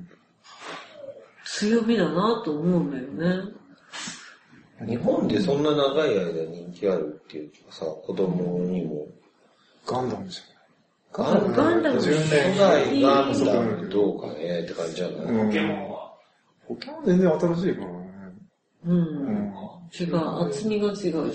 強みだなと思うんだよね。 日本でそんな長い間人気あるっていうかさ、子供にも。 ガンダムじガンダム 10年初代ガンダムどうかねって感じじゃない？ ポケモンはポケモン全然新しいからね。 違う、厚みが違う。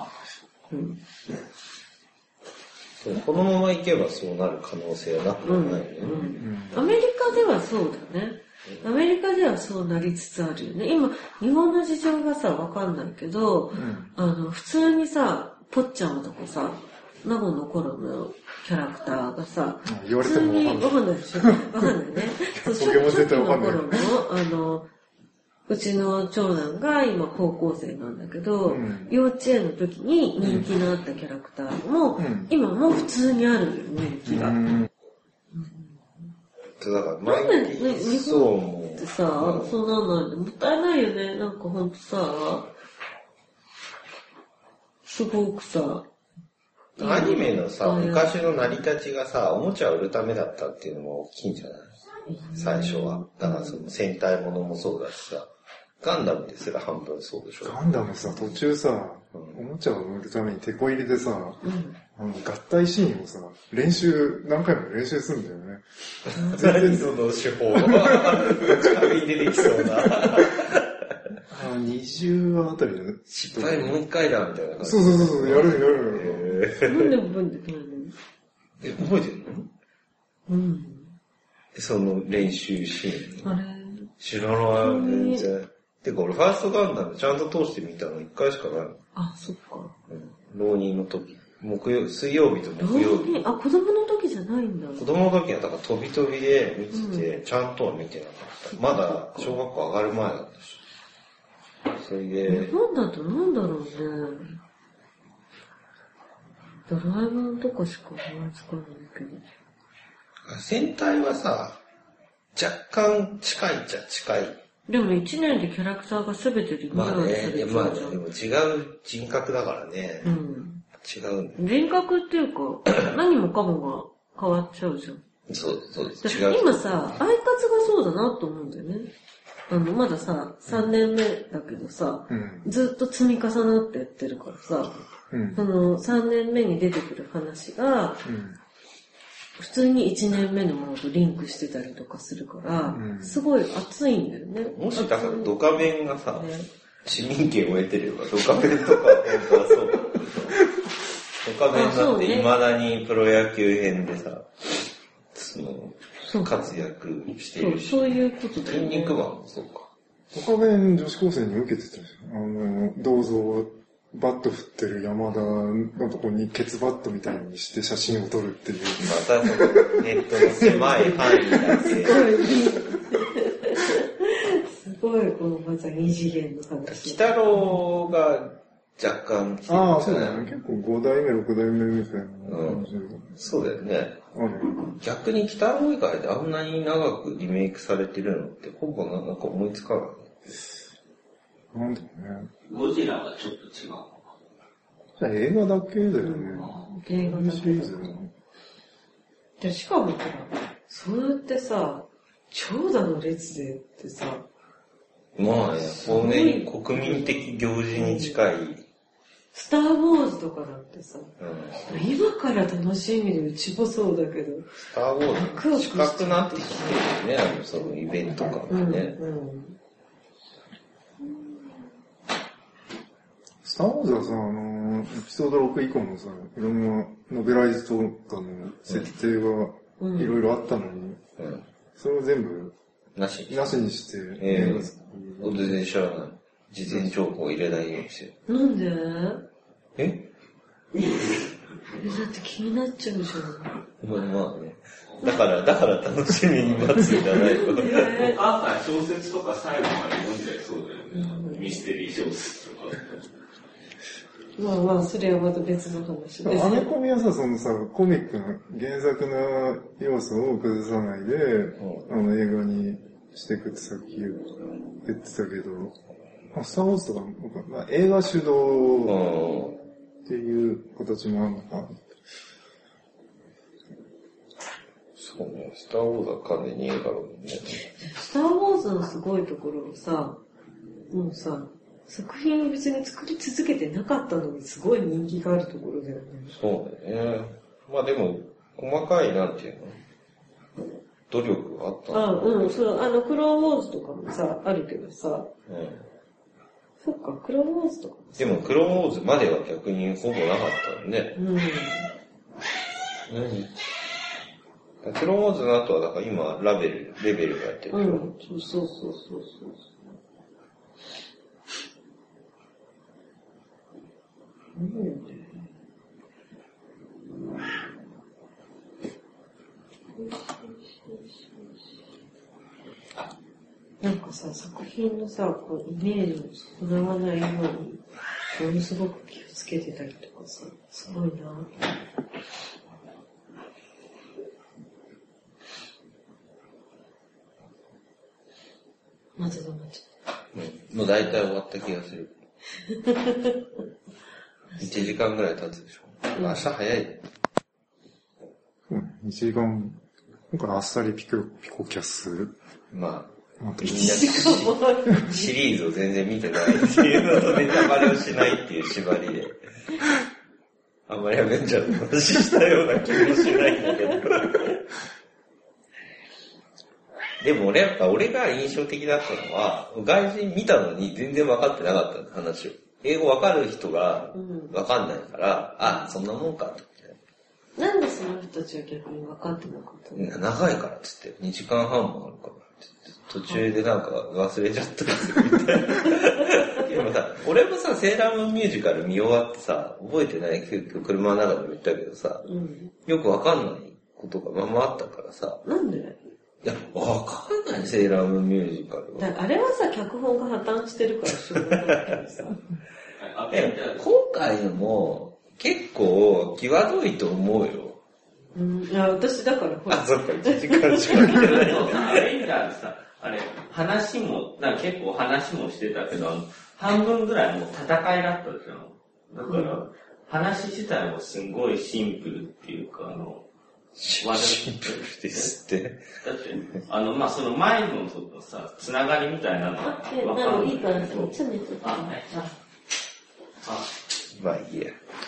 そうこのままいけばそうなる可能性はなくはないよね。 アメリカではそうだね。アメリカではそうなりつつあるよね。今、日本の事情がさ、わかんないけど、普通にさ、ぽっちゃんとかさ、ナゴの頃のキャラクターがさ、 言われても普通にわかんないでしょ。わかんないね。そう初期の頃の、うちの長男が今高校生なんだけど、幼稚園の時に人気のあったキャラクターも、今も普通にあるよね、人気が。 だから毎日そうもってさ、そうなんないのもったいないよね。なんかほんとさ、すごくさ、 アニメのさ、昔の成り立ちがさ、おもちゃを売るためだったっていうのも大きいんじゃない？最初は。だからその戦隊ものもそうだしさ、ガンダムですら半分そうでしょ。 ガンダムさ、途中さ、おもちゃを売るためにテこ入れでさ、合体シーンをさ、何回も練習するんだよね。 何その手法紙に出てきそうな。 20話あたりでね。 失敗もう一回だみたいな感じ。 そう、やる。 なんで覚えてないの？ 覚えてるの？その練習シーン。 あれ知らない、全然。てか俺ファーストガンダムちゃんと通してみたの1回しかないの。 あ、そっか。 浪人の時。水曜日と木曜日。 あ、子供の時じゃないんだ。 子供の時はだから飛び飛びで見てて、ちゃんとは見てなかった。まだ小学校上がる前だったし。それで。 日本だとなんだろうね。ドラえもんとかしか思いつかないけど。 戦隊はさ、若干近いっちゃ近い。 でも1年でキャラクターが全てリニューアルされちゃうじゃん。 まあね、でも違う人格だからね。違うんだ。 人格っていうか、何もかもが変わっちゃうじゃん。 そうです。違う。 今さ、アイカツがそうだなと思うんだよね。まださ、3年目だけどさ、ずっと積み重なってやってるからさ、その3年目に出てくる話が、普通に1年目のものとリンクしてたりとかするから、すごい熱いんだよね。 もしだからドカベンがさ、市民権を得てれば、ドカベンとか本当はそうだけど、ドカベンだって未だにプロ野球編でさ、活躍してるし。 そういうことだよね。 筋肉マンもそうか。 ドカベン女子高生に受けてたじゃん。銅像、バット振ってる山田のとこにケツバットみたいにして写真を撮るっていう。 またそのネットの狭い範囲だけ。 すごい、このまた二次元の話。 鬼太郎が若干来てる。 ああ、そうだね。結構5代目、6代目みたいな感じで。 そうだよね。逆に鬼太郎以外であんなに長くリメイクされてるのってほぼなんか思いつかない。 なんだろうね。 ゴジラはちょっと違うのか。 じゃあ映画だけだよね。 映画だけシリーズだよね。 で、しかもさ、そうやってさ、長蛇の列でってさ、 まあね、国民的行事に近い。 スター・ウォーズとかだってさ、今から楽しみでうちもそうだけど、 スター・ウォーズ近くなってきてるよね、そのイベント感がね。 スター・ウォーズはさ、 エピソード6以降もさ、いろんなノベライズとかの設定がいろいろあったのに、それを全部なしにして、 全然知らない。事前情報を入れないようにしてる。 なんで？だって気になっちゃうじゃん。 まあね。だから楽しみに待つんじゃないと。 お母さん小説とか最後まで読んじゃいそうだよね。ミステリー小説とか。 まあ、それはまた別の話です。 アメコミはさ、そのさ、コミックの原作の要素を崩さないで、映画にしていくってさっき言ってたけど、スターウォーズとか、映画主導っていう形もあるのかな。 そうね、スターウォーズは完全に映画論ね。 スターウォーズのすごいところをさ、もうさ、作品を別に作り続けてなかったのにすごい人気があるところだよね。 そうだね。まあでも、細かいなんていうの努力があったそう、クローンウォーズとかもさ、あるけどさ、そっか、クローンウォーズとかもでも、クローンウォーズまでは逆にほぼなかったんね。クローンウォーズの後は、だから今、レベルがやってるでしょ。 そう。なんかさ、作品のさ、こうイメージを損なわないように、ものすごく気をつけてたりとかさ、すごいな。まず黙っちゃった。 もう大体終わった気がする。1時間ぐらい経つでしょ。明日早い。 1時間、今回あっさりピコキャス。 まあ、みんなシリーズを全然見てないっていうのとネタバレをしないっていう縛りで。あんまりアベンジャーの話したような気もしないんだけど。でも俺が印象的だったのは、外人見たのに全然分かってなかった話を。英語分かる人が分かんないから、そんなもんかと。 なんでその人たちは逆に分かってなかったの？ 長いからっつって、2時間半もあるからって言って、途中でなんか忘れちゃったりするみたいな。でもさ、俺もさ、セーラームーンミュージカル見終わってさ、覚えてないけど、車の中でも言ったけどさ、よく分かんないことがままあったからさ。 なんで？ いや、わかんない、セーラームーンミュージカルは。 あれはさ、脚本が破綻してるからしょうがないけどさ。 今回のも、結構、際どいと思うよ。 いや、私だからほら。 そっか、1時間しか見てない。 アベンジャーズさ、話も、結構話もしてたけど、半分ぐらいもう戦いだったでしょ。だから、話自体もすごいシンプルっていうか、 シンプルですって。 だって、その前のとこさ、つながりみたいなのわかる。 いいからさ、ちょっとまあいいや。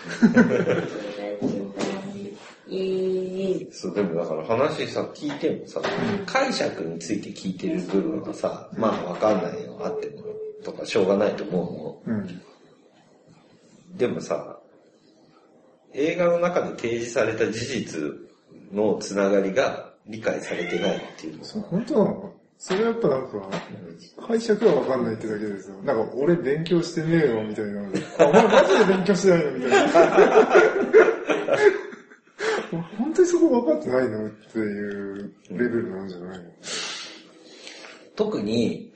そう、でもだから話さ、聞いてもさ、解釈について聞いてる部分はさ、まあわかんないのあっても、とかしょうがないと思うの。でもさ、映画の中で提示された事実のつながりが理解されてないっていうの。 本当なの？それやっぱなんか、解釈はわかんないってだけですよ。なんか俺勉強してねえよみたいな。お前マジで勉強してないのみたいな。本当にそこ分かってないのっていうレベルなんじゃないの？ 特に、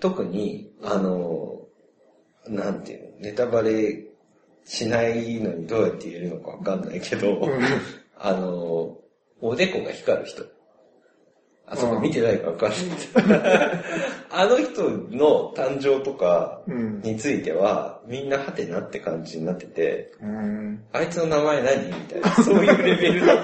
なんていうの、ネタバレしないのにどうやって言えるのかわかんないけど、おでこが光る人。あそこ見てないかわかんない。あの人の誕生とかについては、みんなハテナって感じになってて、あいつの名前何みたいな、そういうレベルだった。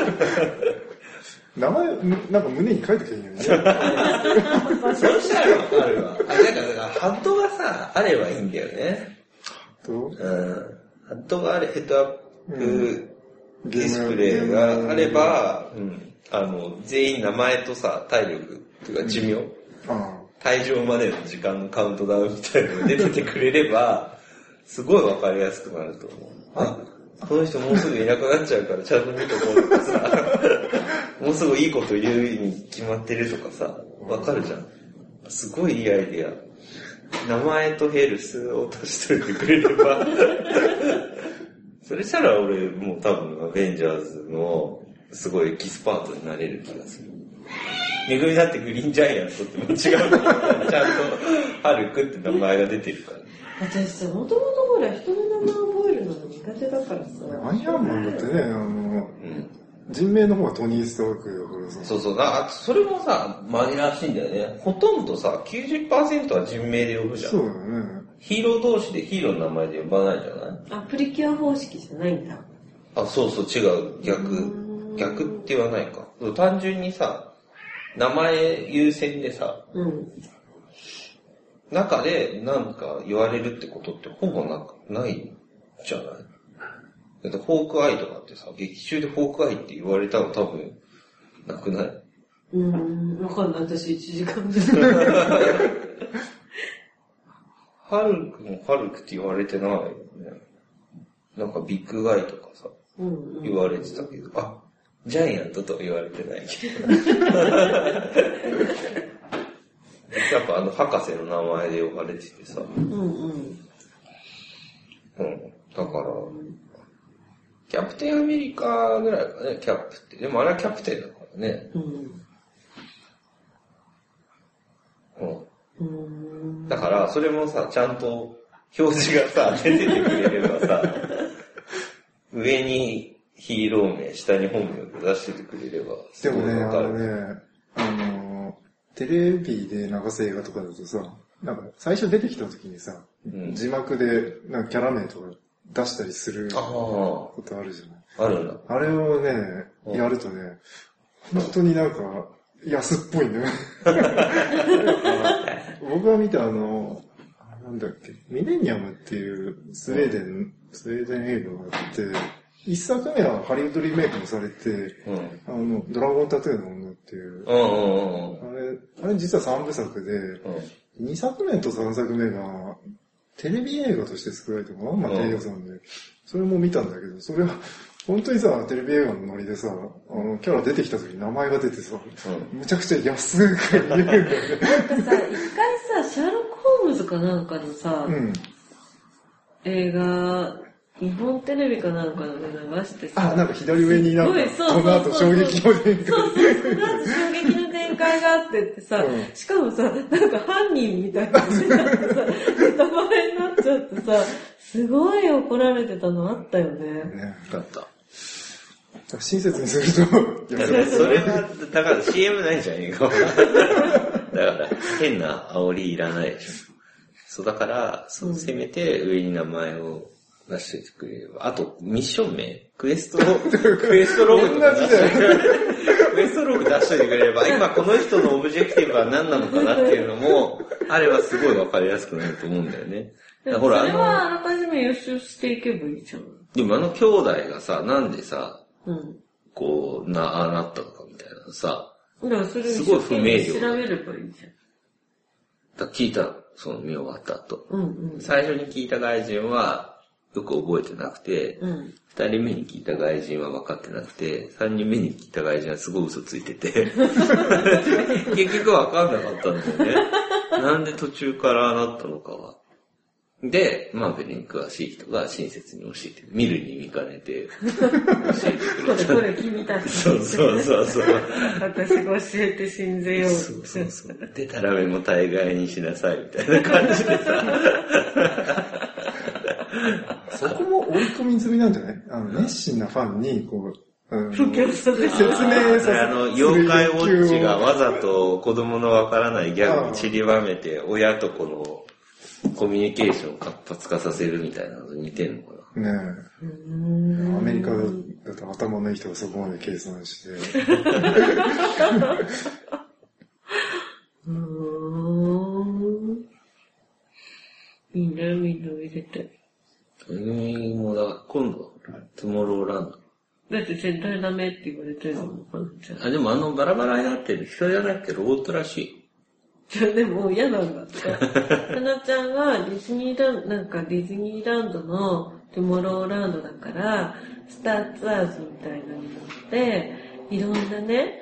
名前、なんか胸に書いてきゃいいのにね。 そうしたらわかるわ。だからハットがさ、あればいいんだよね。ハットがあれ、ヘッドアップディスプレイがあれば、全員名前とさ、体力っていうか寿命、退場までの時間のカウントダウンみたいなのが出ててくれれば、 すごいわかりやすくなると思う。あ、この人もうすぐいなくなっちゃうからちゃんと見とこうとかさ、もうすぐいいこと言うに決まってるとかさ、わかるじゃん。すごいいいアイディア。名前とヘルスを足しといてくれれば。それしたら俺もう多分アベンジャーズのすごいエキスパートになれる気がする。めぐみだってグリーンジャイアントっても違うのにちゃんとハルクって名前が出てるから。 私さ、もともとほら人の名前覚えるのが苦手だからさ。 アイアンマンだってね、人名の方がトニー・スタークだからさ。 そうそう。それもさ、紛らわしいんだよね。ほとんどさ、90% は人名で呼ぶじゃん。 そうだよね。 ヒーロー同士でヒーローの名前で呼ばないじゃない？ あ、プリキュア方式じゃないんだ。 あ、そうそう、違う。逆って言わないか。単純にさ、名前優先でさ、中でなんか言われるってことってほぼないじゃない？だってフォークアイとかってさ、劇中でフォークアイって言われたの多分、なくない？ わかんない。私1時間で。 ハルクもハルクって言われてないよね。なんかビッグアイとかさ、言われてたけど、あ、ジャイアントとは言われてないけど。やっぱ博士の名前で呼ばれててさ。だから、キャプテンアメリカぐらいかね、キャップって。でもあれはキャプテンだからね。だから、それもさ、ちゃんと表示がさ、出ててくれればさ、上にヒーロー名、下に本名を出しててくれれば、 でもね、テレビで流す映画とかだとさ、なんか最初出てきた時にさ、字幕でなんかキャラ名とか出したりすることあるじゃない。 あるんだ。 あれをね、やるとね、本当になんか安っぽいね。僕が見たなんだっけ、ミレニアムっていうスウェーデン映画があって、一作目はハリウッドリメイクもされて、ドラゴンタトゥーの女っていう、あれ実は3部作で、2作目と3作目がテレビ映画として作られても低予算で、それも見たんだけど、それは本当にさ、テレビ映画のノリでさ、キャラ出てきた時に名前が出てさ、むちゃくちゃ安く見えるんだよね。 なんかさ、一回さ、シャーロック・ホームズかなんかのさ、映画、日本テレビかなんかので流してさ。 あ、なんか左上になんか、この後衝撃の展開。 その後衝撃の展開があってってさ、しかもさ、なんか犯人みたいな感じになってさ、ネタバレになっちゃってさ、すごい怒られてたのあったよね。 だった。 親切にすると、 それは、だから CM ないじゃん、映画は。だから、変な煽りいらないでしょ。そう、だから、せめて上に名前を出しててくれれば。あと、ミッション名クエストログとか出しといてくれれば、今この人のオブジェクティブは何なのかなっていうのも、あればすごいわかりやすくなると思うんだよね。 ほら、それはあらかじめ予習していけばいいじゃん。 でも兄弟がさ、なんでさ、こう、なったのかみたいなさ、 だからそれすごい不明瞭。 調べればいいじゃん。 だ聞いた、見終わった後。最初に聞いた外人はよく覚えてなくて、二人目に聞いた外人は分かってなくて、三人目に聞いた外人はすごい嘘ついてて、結局分かんなかったんだよね。なんで途中からなったのかは。で、マーベルに詳しい人が親切に教えて、見るに見かねて、教えてくれた。 これ君たち。 そう。 私が教えて信ぜよう。 そう。でたらめも大概にしなさい、みたいな感じでさ。 そこも追い込み済みなんじゃない熱心なファンに、こう、 説明させ妖怪ウォッチがわざと子供のわからないギャグを散りばめて、親とこの、コミュニケーションを活発化させるみたいなのと似てんのかな。 ねえ。アメリカだと頭のいい人がそこまで計算して。 みんな入れて。 もうだ、今度、トゥモローランド。 だって絶対ダメって言われてるのもでもバラバラになってる人じゃなくてロボットらしい。 でも嫌なんだって。かなちゃんはディズニーランドのトゥモローランドだから、スターツアーズみたいなのに乗って、いろんなね、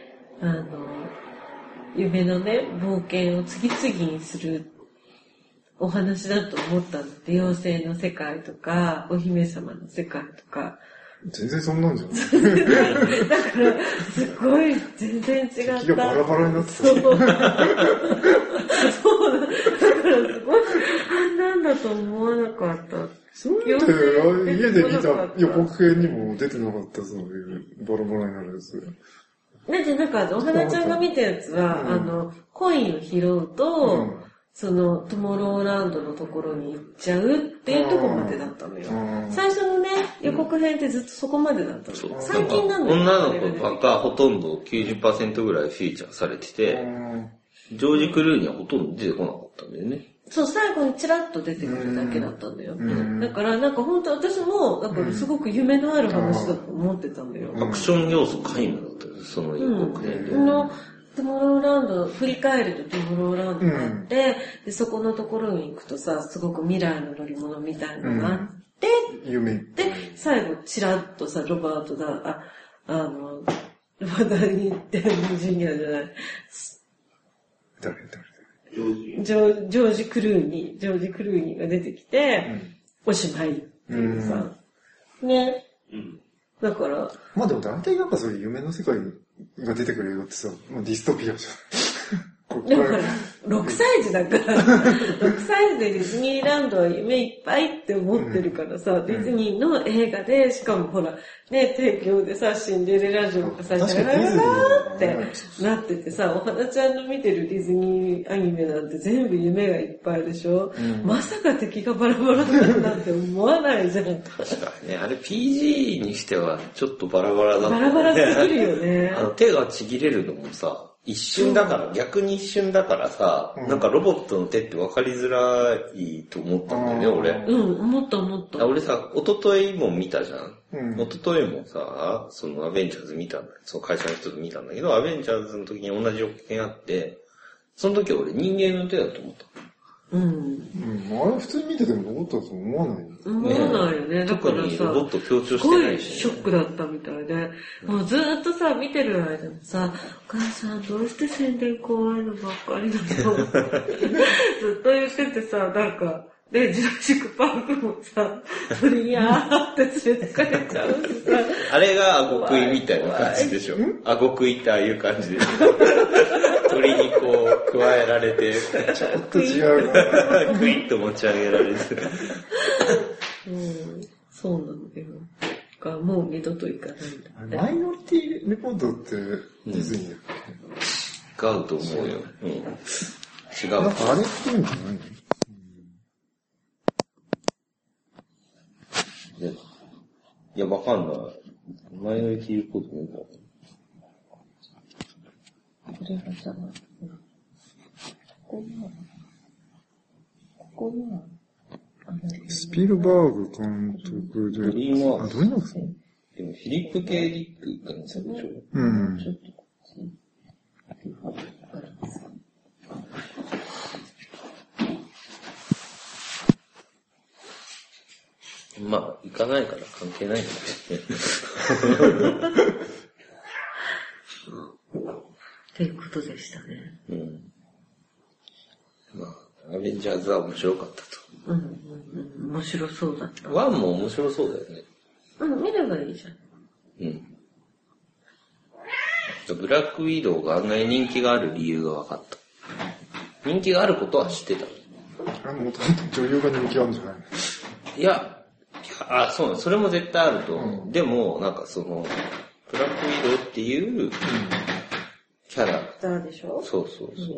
夢のね、冒険を次々にするお話だと思ったんだって。妖精の世界とか、お姫様の世界とか。 全然そんなんじゃない。 だから、すごい、全然違った。 敵がバラバラになってた。 そうだ。だからすごい、なんだと思わなかった。 そうやって家で見た予告編にも出てなかった、そういうバラバラになるやつ。 お花ちゃんが見たやつは、コインを拾うと、その、トゥモローランドのところに行っちゃうっていうところまでだったのよ。最初のね、予告編ってずっとそこまでだったの。最近なんだよ。 女の子がほとんど 90% ぐらいフィーチャーされてて、ジョージ・クルーにはほとんど出てこなかったんだよね。 そう、最後にチラッと出てくるだけだったんだよ。だから本当私も、すごく夢のある話だと思ってたんだよ。 アクション要素皆無だったよ、その予告編で。 トゥモローランド、振り返るとトゥモローランドがあって、で、そこのところに行くとさ、すごく未来の乗り物みたいなのがあって、で、最後、チラッとさ、ロバートダウニージュニアじゃない。 誰ジョージ・クルーニーが出てきて、おしまいっていうさ、ね。だから。 まあでも大体そういう夢の世界が出てくる映画ってさ、もうディストピアじゃん。 だから、6歳児だから、6歳児でディズニーランドは夢いっぱいって思ってるからさ、ディズニーの映画で、しかもほら、ね、提供でさ、シンデレラ城がさ、シャラララーってなっててさ、お花ちゃんの見てるディズニーアニメなんて全部夢がいっぱいでしょ、まさか敵がバラバラなんて思わないじゃん。 確かにね、あれ PG にしてはちょっとバラバラだったね。 バラバラすぎるよね。 手がちぎれるのもさ、一瞬だから、逆に一瞬だからさ、なんかロボットの手って分かりづらいと思ったんだよね、俺。 思った。 俺さ、一昨日も見たじゃん。一昨日もさ、そのアベンジャーズ見たんだよ。その会社の人と見たんだけど、アベンジャーズの時に同じ予告編あって、その時俺人間の手だと思った。 あれ普通に見ててもロボットだと思わないよ。 思わないよね。だからさ、 ロボット強調してないし、ね。 すごいショックだったみたいで、もうずーっとさ、見てる間もさ、お母さんどうして宣伝怖いのばっかりなのずっと言っててさ、なんか、で、ジュラシックパークもさ、鳥にあーって連れてかれちゃうしさ。 あれが顎食いみたいな感じでしょ。顎食いってああいう感じで。鳥にこう、加えられて、 ちょっと違うな。 クイッと持ち上げられて。 そうなんだよ。もう二度と行かないんだ。 マイノリティレポートってディズニーだっけ？違うと思うよ。違う。 なんかあれっていうんじゃないの？ いや、わかんない。マイノリティレポート見た。 これがさ、ここには、 スピルバーグ監督で、 ドリーマーズ。 ドリーマーズ？ でもフィリップ・K・ディックが見たでしょ。 ちょっとこっち。 まあ、行かないから関係ないんだけどね。 ということでしたね。 まあ、アベンジャーズは面白かったと。 面白そうだった。 ワンも面白そうだよね。 見ればいいじゃん。 ブラックウィドウが案外人気がある理由が分かった。人気があることは知ってた。 あれもともと女優が人気あるんじゃないの？ いや、そうなの。それも絶対あると思う。でも、なんかその、ブラックウィドウっていうキャラ。 キャラでしょ？ そう。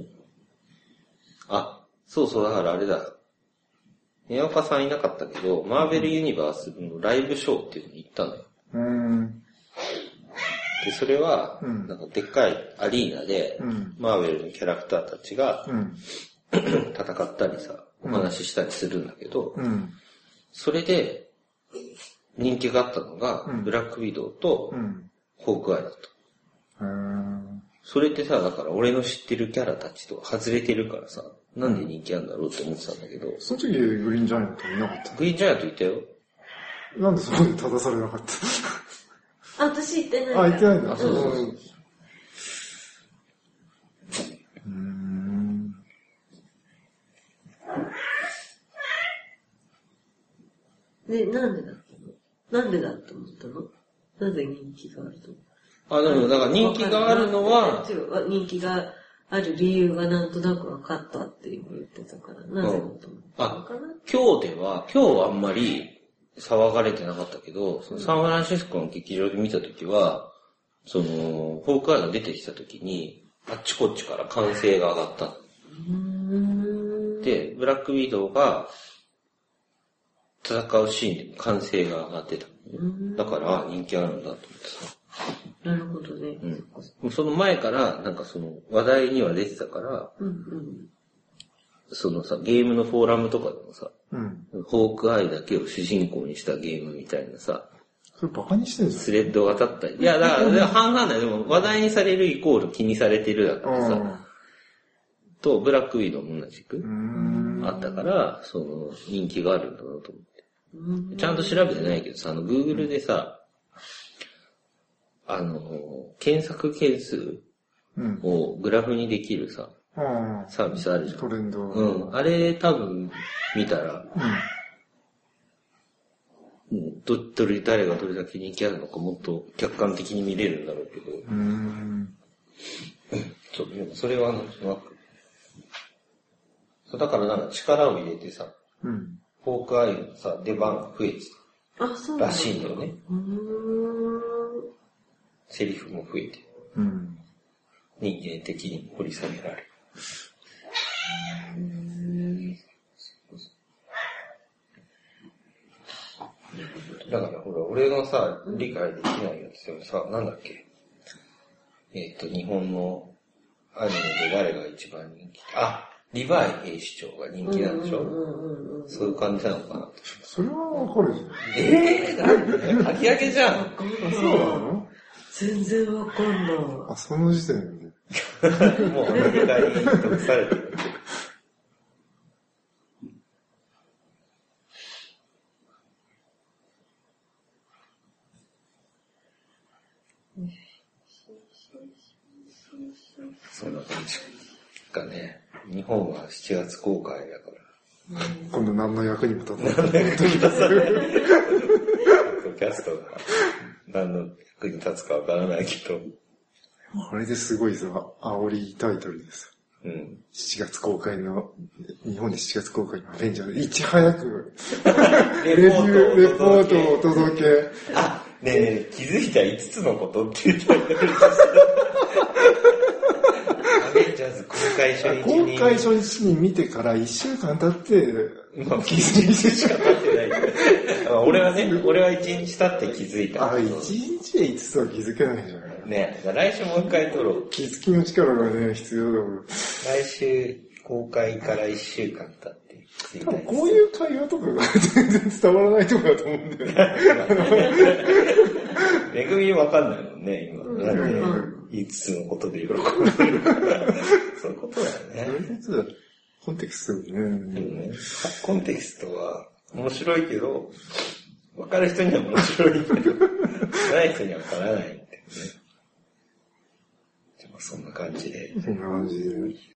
そう、だからあれだ。宮岡さんいなかったけど、マーベルユニバースのライブショーっていうのに行ったのよ。で、それは、なんかでっかいアリーナで、マーベルのキャラクターたちが、戦ったりさ、お話ししたりするんだけど、それで、人気があったのが、ブラックウィドウと、ホークアイだった。 それってさ、だから俺の知ってるキャラたちと外れてるからさ、なんで人気あるんだろうって思ってたんだけど。 その時グリーンジャイアントいなかった。 グリーンジャイアントいたよ。 なんでそこで正されなかった？ 私言ってない。 あ、言ってないんだ。 そうそうそう。 で、なんでだったの？なんでだと思ったの？なぜ人気があると？ あ、でもだから人気があるのは、 人気がある理由がなんとなく分かったって言ってたから、なぜだと思ったのかな？ 今日はあんまり騒がれてなかったけど、そのサンフランシスコの劇場で見たときは、その、ホークアイが出てきたときに、あっちこっちから歓声が上がった。で、ブラックウィドウが戦うシーンで歓声が上がってた。だから人気あるんだと思ってさ。 なるほどね。 うん。その前からなんかその話題には出てたから、そのさ、ゲームのフォーラムとかでもさ、ホークアイだけを主人公にしたゲームみたいなさ、 それバカにしてんじゃん。 スレッドが立ったり。いや、だから半々だよ。でも話題にされるイコール気にされてるだからさ、と、ブラックウィドウも同じくあったから、その人気があるんだなと思って。ちゃんと調べてないけどさ、Google でさ、検索件数をグラフにできるさ、サービスあるじゃん。 トレンド。 あれ多分見たら、誰がどれだけ人気あるのかもっと客観的に見れるんだろうけど。それはなんとなく。だからなんか力を入れてさ、ホークアイのさ、出番が増えてたらしいんだよね。セリフも増えて、人間的に掘り下げられる。だからほら、俺のさ、理解できないやつでもさ、なんだっけ。日本のアニメで誰が一番人気？リヴァイ兵士長が人気なんでしょ？そういう感じなのかなと。 それはわかるじゃん。 なんで？かき上げじゃん。 そうなの？ 全然わかんない。 その時点で。 もうアメリカに得されてる。そんな感じかね。日本は7月公開だから。 今度何の役にも立たない。 キャストが何の役に立つかわからないけど。 これですごいさ、煽りタイトルです。 7 月公開の、日本で7月公開のアベンジャーズ、いち早くレポートをお届け。ねえ、気づいた5つのことって言ったらアベンジャーズ公開初日に。 公開初日に見てから1週間経って、 気づいてしか経ってない。俺は1日経って気づいた。 1日で5つは気づけないじゃない。 ねえ、来週もう一回撮ろう。 気づきの力がね、必要だもん。 来週公開から1週間経って気づいた。 こういう会話とかが全然伝わらないとこだと思うんだよね。 めぐみわかんないもんね、今。なんで、5つのことで喜んでるそういうことだよね。 コンテキストね。 コンテキストは面白いけど、わかる人には面白いけど、ない人にはわからないんだよね。でもそんな感じで。 そんな感じで。